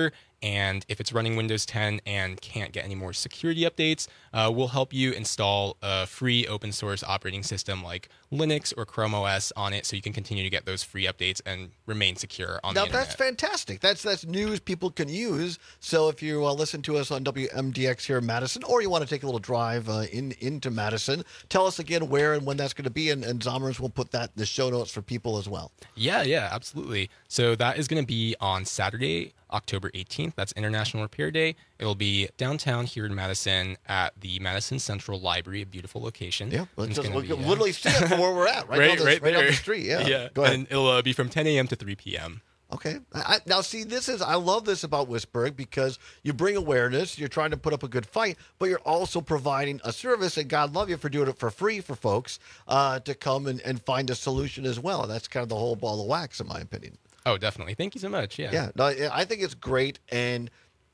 And if it's running Windows ten and can't get any more security updates, uh, we'll help you install a free open source operating system like Linux or Chrome O S on it so you can continue to get those free updates and remain secure on now, the internet. That's fantastic. That's that's news people can use. So if you uh, listen to us on W M D X here in Madison, or you want to take a little drive uh, in into Madison, tell us again where and when that's going to be, and, and Zommers will put that in the show notes for people as well. Yeah, yeah, absolutely. So that is going to be on Saturday, October eighteenth. That's International Repair Day. It'll be downtown here in Madison at the Madison Central Library, a beautiful location. Yeah, well, just, we be, can yeah. literally see it from where we're at, right, right, down the, right, right down there. the street. Yeah, yeah. Go ahead. And it'll uh, be from ten a.m. to three p.m. Okay. I, now, see, this is, I love this about WISPberg because you bring awareness, you're trying to put up a good fight, but you're also providing a service, and God love you for doing it for free for folks uh, to come and, and find a solution as well. And that's kind of the whole ball of wax, in my opinion. Oh, definitely. Thank you so much. Yeah. Yeah. No, I think it's great. And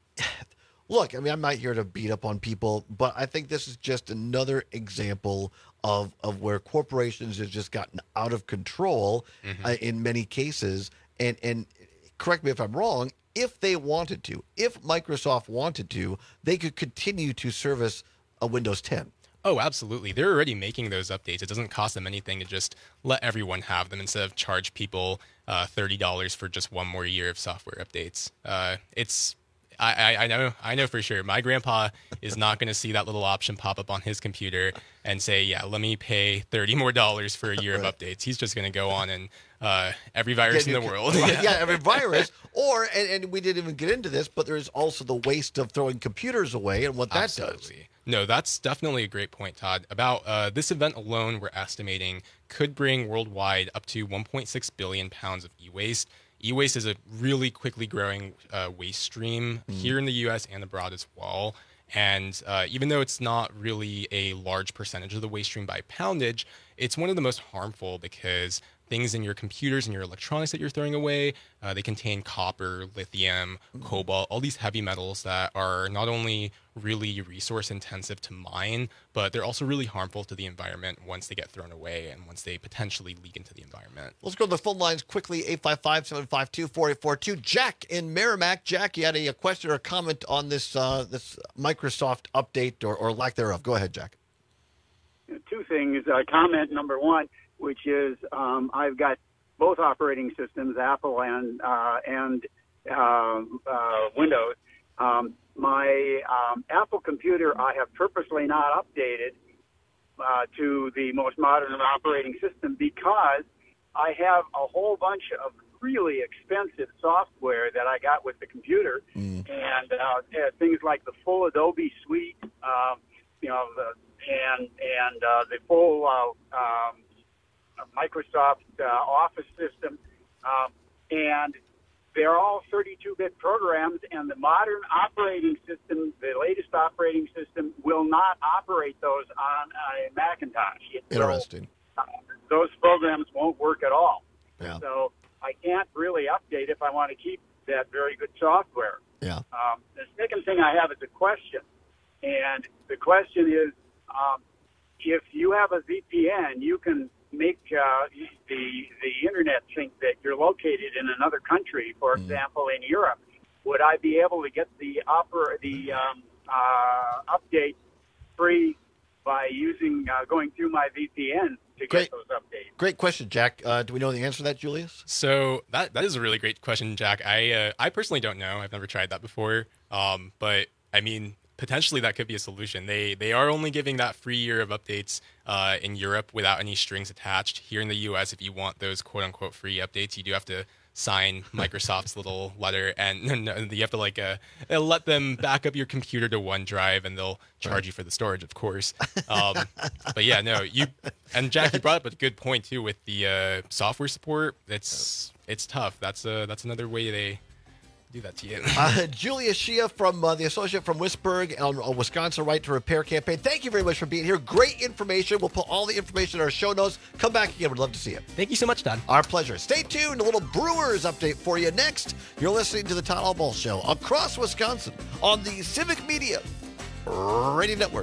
look, I mean, I'm not here to beat up on people, but I think this is just another example of, of where corporations have just gotten out of control mm-hmm. uh, in many cases. And and correct me if I'm wrong, if they wanted to, if Microsoft wanted to, they could continue to service a Windows ten. Oh, absolutely. They're already making those updates. It doesn't cost them anything to just let everyone have them instead of charge people uh, thirty dollars for just one more year of software updates. Uh, it's I, I know I know for sure. My grandpa is not going to see that little option pop up on his computer and say, yeah, let me pay thirty more dollars for a year right. of updates. He's just going to go on and uh, every virus yeah, in the can, world. Right, yeah, every virus. Or, and, and we didn't even get into this, but there's also the waste of throwing computers away and what that Absolutely. does. No, that's definitely a great point, Todd. About uh, this event alone, we're estimating could bring worldwide up to one point six billion pounds of e-waste. E-waste is a really quickly growing uh, waste stream mm. here in the U S and abroad as well. And uh, even though it's not really a large percentage of the waste stream by poundage, it's one of the most harmful because things in your computers and your electronics that you're throwing away, uh, they contain copper, lithium, mm. cobalt, all these heavy metals that are not only really resource intensive to mine, but they're also really harmful to the environment once they get thrown away and once they potentially leak into the environment. Let's go to the phone lines quickly, eight five five, seven five two, four eight four two. Jack in Merrimack. Jack, you had a, a question or a comment on this uh, this Microsoft update or, or lack thereof. Go ahead, Jack. Two things. Uh, comment number one, which is um, I've got both operating systems, Apple and uh, and uh, uh, Windows. Um, my um, Apple computer, I have purposely not updated uh, to the most modern operating system because I have a whole bunch of really expensive software that I got with the computer, mm. and uh, things like the full Adobe suite, um, you know, the, and and uh, the full uh, um, Microsoft uh, Office system, um, and they're all thirty-two bit programs, and the modern operating system, the latest operating system, will not operate those on a Macintosh. Interesting. So, uh, those programs won't work at all. Yeah. So I can't really update if I want to keep that very good software. Yeah. Um, the second thing I have is a question, and the question is, um, if you have a V P N, you can make uh, the the internet think that you're located in another country, for mm. example, in Europe. Would I be able to get the oper- the um, uh, update free by using uh, going through my V P N to Great. get those updates? Great question, Jack. Uh, do we know the answer to that, Julius? So that that is a really great question, Jack. I uh, I personally don't know. I've never tried that before. Um, but I mean, potentially that could be a solution. They they are only giving that free year of updates uh, in Europe without any strings attached. Here in the U S, if you want those quote unquote free updates, you do have to sign Microsoft's little letter, and you have to like uh, let them back up your computer to OneDrive, and they'll charge right. you for the storage, of course. Um, but yeah, no, you and Jack, you brought up a good point too with the uh, software support. It's it's tough. That's uh, that's another way they do that to you. uh, Julia Shia from uh, the associate from WISPberg on a Wisconsin Right to Repair campaign. Thank you very much for being here. Great information. We'll put all the information in our show notes. Come back again. We'd love to see you. Thank you so much, Todd. Our pleasure. Stay tuned. A little Brewers update for you next. You're listening to the Todd Albaugh Show across Wisconsin on the Civic Media Radio Network.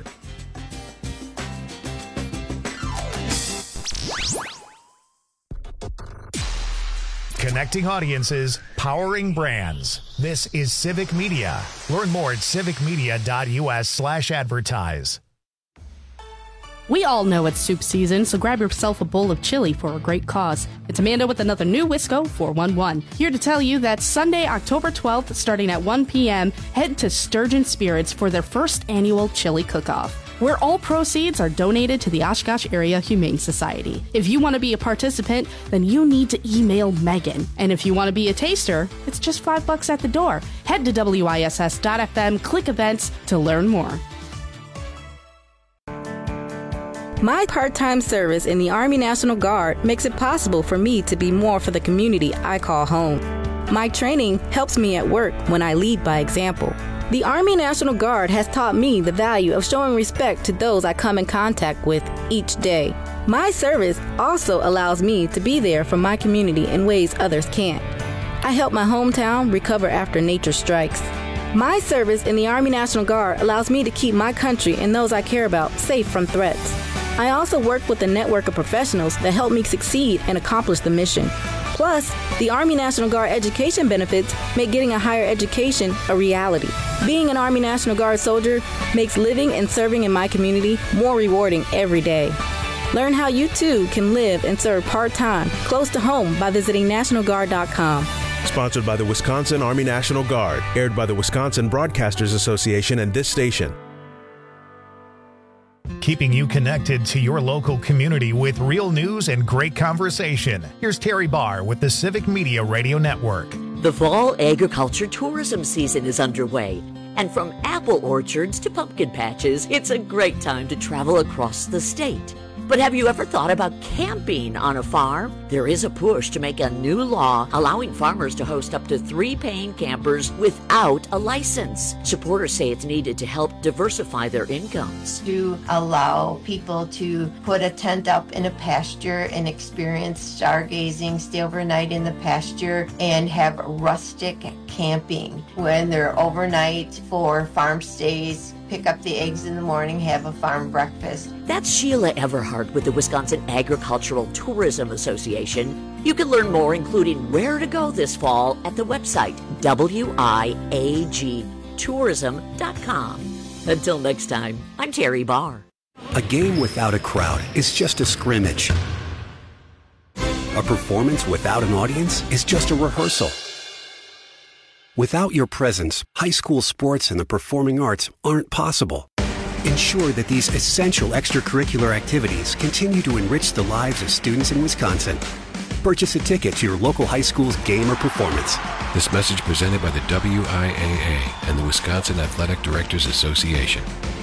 Connecting audiences, powering brands. This is Civic Media. Learn more at civicmedia.us slash advertise. We all know it's soup season, so grab yourself a bowl of chili for a great cause. It's Amanda with another new Wisco four one one. Here to tell you that Sunday, October twelfth, starting at one p.m., head to Sturgeon Spirits for their first annual chili cook-off, where all proceeds are donated to the Oshkosh Area Humane Society. If you want to be a participant, then you need to email Megan. And if you want to be a taster, it's just five bucks at the door. Head to W I S S dot F M, click events to learn more. My part-time service in the Army National Guard makes it possible for me to be more for the community I call home. My training helps me at work when I lead by example. The Army National Guard has taught me the value of showing respect to those I come in contact with each day. My service also allows me to be there for my community in ways others can't. I help my hometown recover after nature strikes. My service in the Army National Guard allows me to keep my country and those I care about safe from threats. I also work with a network of professionals that help me succeed and accomplish the mission. Plus, the Army National Guard education benefits make getting a higher education a reality. Being an Army National Guard soldier makes living and serving in my community more rewarding every day. Learn how you too can live and serve part-time, close to home by visiting National Guard dot com. Sponsored by the Wisconsin Army National Guard, aired by the Wisconsin Broadcasters Association and this station. Keeping you connected to your local community with real news and great conversation. Here's Terry Barr with the Civic Media Radio Network. The fall agriculture tourism season is underway, and from apple orchards to pumpkin patches, it's a great time to travel across the state. But have you ever thought about camping on a farm? There is a push to make a new law allowing farmers to host up to three paying campers without a license. Supporters say it's needed to help diversify their incomes. To allow people to put a tent up in a pasture and experience stargazing, stay overnight in the pasture, and have rustic camping when they're overnight for farm stays. Pick up the eggs in the morning, have a farm breakfast. That's Sheila Everhart with the Wisconsin Agricultural Tourism Association. You can learn more, including where to go this fall, at the website W I A G tourism dot com. Until next time, I'm Terry Barr. A game without a crowd is just a scrimmage. A performance without an audience is just a rehearsal. Without your presence, high school sports and the performing arts aren't possible. Ensure that these essential extracurricular activities continue to enrich the lives of students in Wisconsin. Purchase a ticket to your local high school's game or performance. This message presented by the W I A A and the Wisconsin Athletic Directors Association.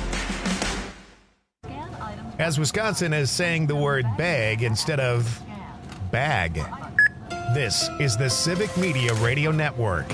As Wisconsin is saying the word bag instead of bag. This is the Civic Media Radio Network.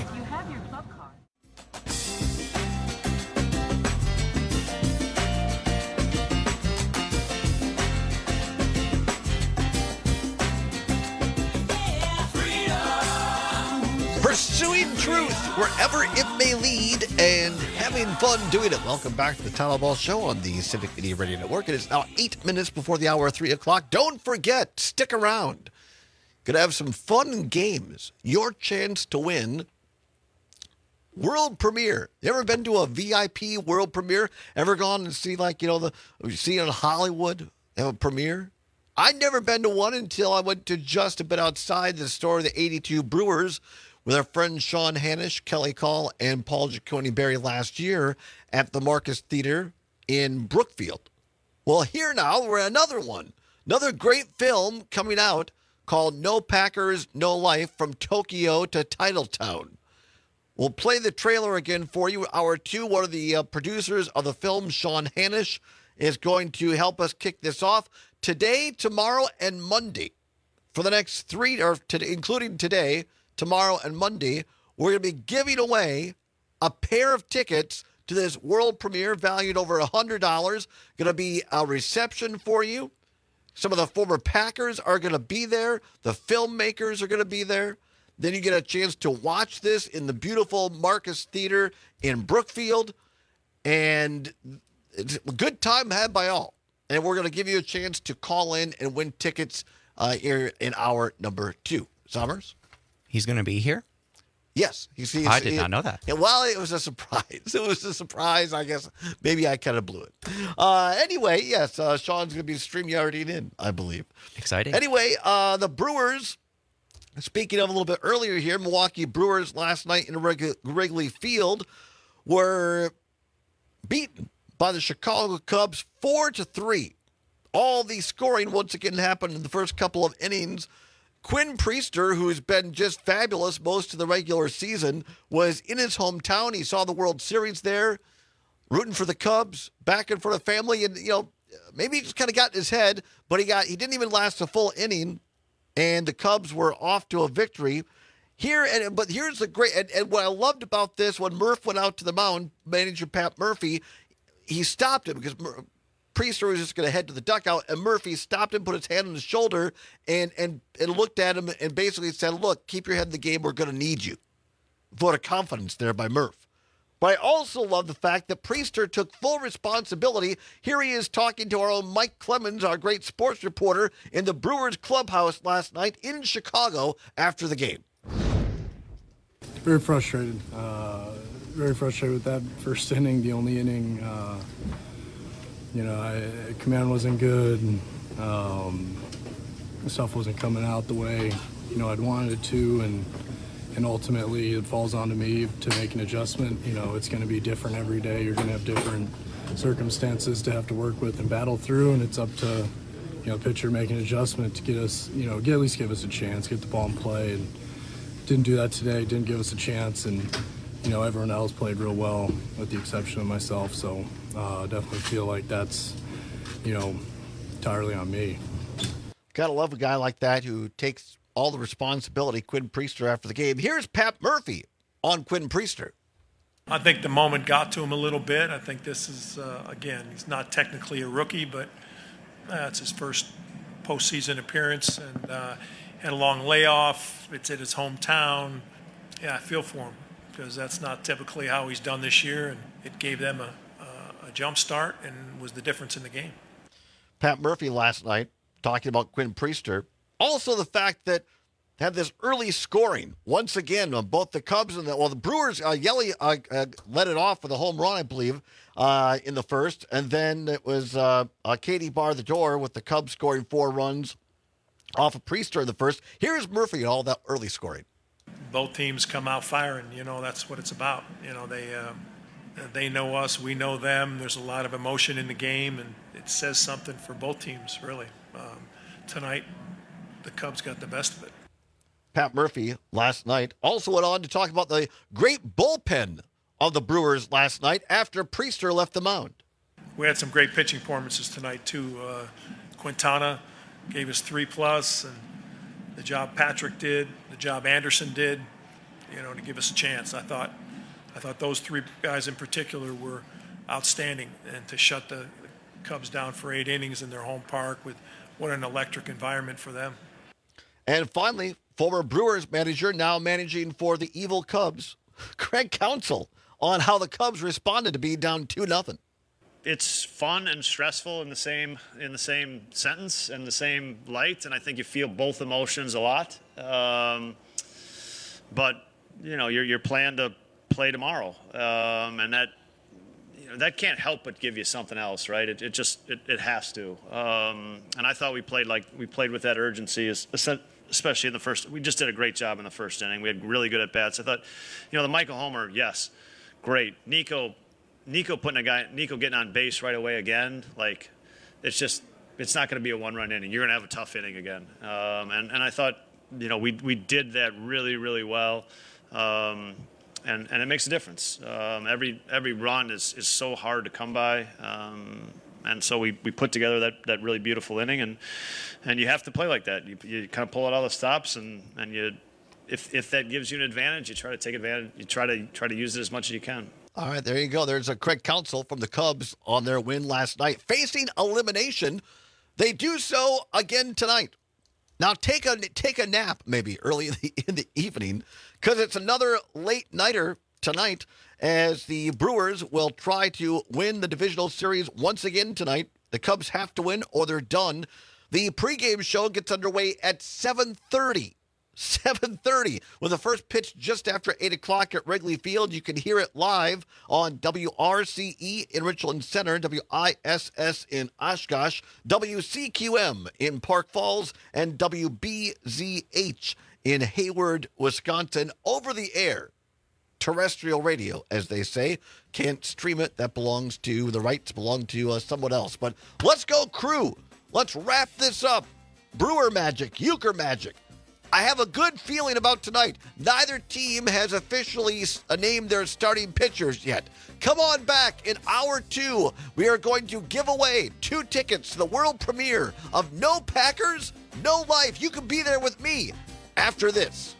Pursuing truth wherever it may lead and having fun doing it. Welcome back to the Tyler Ball Show on the Civic Media Radio Network. It is now eight minutes before the hour of three o'clock. Don't forget, stick around. Gonna have some fun games. Your chance to win world premiere. You ever been to a V I P world premiere? Ever gone and see, like, you know, the you see in Hollywood, they have a premiere? I'd never been to one until I went to just a bit outside the store, the eighty-two Brewers, with our friends Sean Hanish, Kelly Call, and Paul Giacone Berry last year at the Marcus Theater in Brookfield. Well, here now, we're at another one. Another great film coming out called No Packers, No Life, From Tokyo to Titletown. We'll play the trailer again for you. Hour two, one of the uh, producers of the film, Sean Hanish, is going to help us kick this off today, tomorrow, and Monday. For the next three, or to, including today, tomorrow, and Monday, we're going to be giving away a pair of tickets to this world premiere valued over one hundred dollars. Going to be a reception for you. Some of the former Packers are going to be there. The filmmakers are going to be there. Then you get a chance to watch this in the beautiful Marcus Theater in Brookfield. And it's a good time had by all. And we're going to give you a chance to call in and win tickets uh, here in hour number two. Summers? He's going to be here? Yes. He's, he's, I did he, not know that. Yeah, well, it was a surprise. It was a surprise. I guess maybe I kind of blew it. Uh, anyway, yes, uh, Sean's going to be StreamYarding in, I believe. Exciting. Anyway, uh, the Brewers, speaking of a little bit earlier here, Milwaukee Brewers last night in Wrig- Wrigley Field were beaten by the Chicago Cubs four to three. All the scoring once again happened in the first couple of innings. Quinn Priester, who's been just fabulous most of the regular season, was in his hometown. He saw the World Series there, rooting for the Cubs, back in front of family, and you know maybe he just kind of got in his head, but he got he didn't even last a full inning, and the Cubs were off to a victory. Here, and but here's the great, and, and what I loved about this, when Murph went out to the mound, manager Pat Murphy, he stopped him because Mur- Priester was just going to head to the dugout, and Murphy stopped him, put his hand on his shoulder, and and and looked at him and basically said, look, keep your head in the game. We're going to need you. Vote of confidence there by Murph. But I also love the fact that Priester took full responsibility. Here he is talking to our own Mike Clemens, our great sports reporter, in the Brewers clubhouse last night in Chicago after the game. Very frustrated. Uh, very frustrated with that first inning, the only inning. Uh, you know, I, command wasn't good. And, um, stuff wasn't coming out the way, you know, I'd wanted it to. And, and ultimately, it falls onto me to make an adjustment. You know, it's going to be different every day. You're going to have different circumstances to have to work with and battle through. And it's up to, you know, pitcher make an adjustment to get us, you know, get, at least give us a chance, get the ball in play. And didn't do that today, didn't give us a chance. And, you know, everyone else played real well with the exception of myself. So uh, definitely feel like that's, you know, entirely on me. Gotta love a guy like that who takes all the responsibility. Quinn Priester after the game. Here's Pat Murphy on Quinn Priester. I think the moment got to him a little bit. I think this is, uh, again, he's not technically a rookie, but uh, it's his first postseason appearance, and uh, had a long layoff. It's at his hometown. Yeah, I feel for him because that's not typically how he's done this year, and it gave them a, a, a jump start and was the difference in the game. Pat Murphy last night talking about Quinn Priester. Also the fact that had this early scoring once again on both the Cubs and the well the Brewers. Uh, Yelly uh, uh, led it off with a home run, I believe, uh, in the first, and then it was uh, uh, Katie Bar the door with the Cubs scoring four runs off of Priester in the first. Here's Murphy and all that early scoring. Both teams come out firing. You know, that's what it's about. You know, they uh, they know us, we know them. There's a lot of emotion in the game, and it says something for both teams, really. Um, tonight, the Cubs got the best of it. Pat Murphy last night also went on to talk about the great bullpen of the Brewers last night after Priester left the mound. We had some great pitching performances tonight, too. Uh, Quintana gave us three plus, and the job Patrick did, the job Anderson did, you know, to give us a chance. I thought, I thought those three guys in particular were outstanding, and to shut the Cubs down for eight innings in their home park with what an electric environment for them. And finally, former Brewers manager, now managing for the evil Cubs, Craig Counsell, on how the Cubs responded to being down two nothing. It's fun and stressful in the same in the same sentence and the same light, and I think you feel both emotions a lot. Um, but you know, you're you're planning to play tomorrow, um, and that you know that can't help but give you something else, right? It, it just it, it has to. Um, and I thought we played like we played with that urgency, especially in the first. We just did a great job in the first inning. We had really good at bats. I thought, you know, the Michael Homer, yes, great. Nico. Nico putting a guy, Nico getting on base right away again, like, it's just, it's not going to be a one-run inning. You're going to have a tough inning again. Um, and, and I thought, you know, we we did that really, really well. Um, and, and it makes a difference. Um, every every run is, is so hard to come by. Um, and so we, we put together that, that really beautiful inning, and and you have to play like that. You, you kind of pull out all the stops, and, and you, if if that gives you an advantage, you try to take advantage. You try to try to use it as much as you can. All right, there you go. There's a Craig Counsell from the Cubs on their win last night. Facing elimination, they do so again tonight. Now take a take a nap maybe early in the, in the evening, because it's another late-nighter tonight as the Brewers will try to win the divisional series once again tonight. The Cubs have to win or they're done. The pregame show gets underway at seven thirty seven thirty, with the first pitch just after eight o'clock at Wrigley Field. You can hear it live on W R C E in Richland Center, W I S S in Oshkosh, W C Q M in Park Falls, and W B Z H in Hayward, Wisconsin. Over the air, terrestrial radio, as they say. Can't stream it. That belongs to, the rights belong to uh, someone else. But let's go, Crew. Let's wrap this up. Brewer Magic, Euchre Magic. I have a good feeling about tonight. Neither team has officially named their starting pitchers yet. Come on back in hour two. We are going to give away two tickets to the world premiere of No Packers, No Life. You can be there with me after this.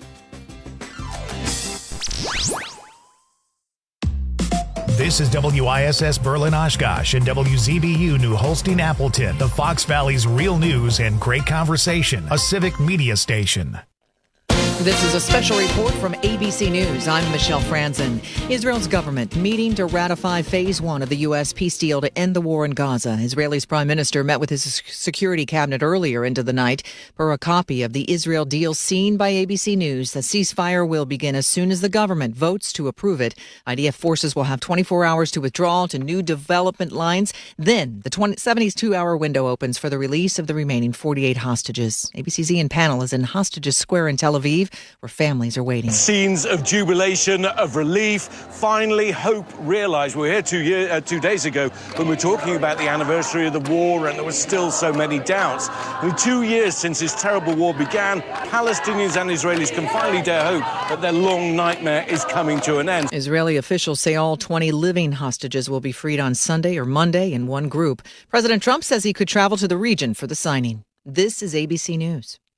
This is W I S S Berlin Oshkosh and W Z B U New Holstein Appleton, the Fox Valley's real news and great conversation, a civic media station. This is a special report from A B C News. I'm Michelle Franzen. Israel's government meeting to ratify phase one of the U S peace deal to end the war in Gaza. Israel's prime minister met with his security cabinet earlier into the night. Per a copy of the Israel deal seen by A B C News, the ceasefire will begin as soon as the government votes to approve it. I D F forces will have twenty-four hours to withdraw to new development lines. Then the seventy-two hour window opens for the release of the remaining forty-eight hostages. A B C's Ian Pannell is in Hostages Square in Tel Aviv, where families are waiting. Scenes of jubilation, of relief, finally hope realised. We were here two, year, uh, two days ago when we were talking about the anniversary of the war, and there were still so many doubts. In two years since this terrible war began, Palestinians and Israelis can finally dare hope that their long nightmare is coming to an end. Israeli officials say all twenty living hostages will be freed on Sunday or Monday in one group. President Trump says he could travel to the region for the signing. This is A B C News.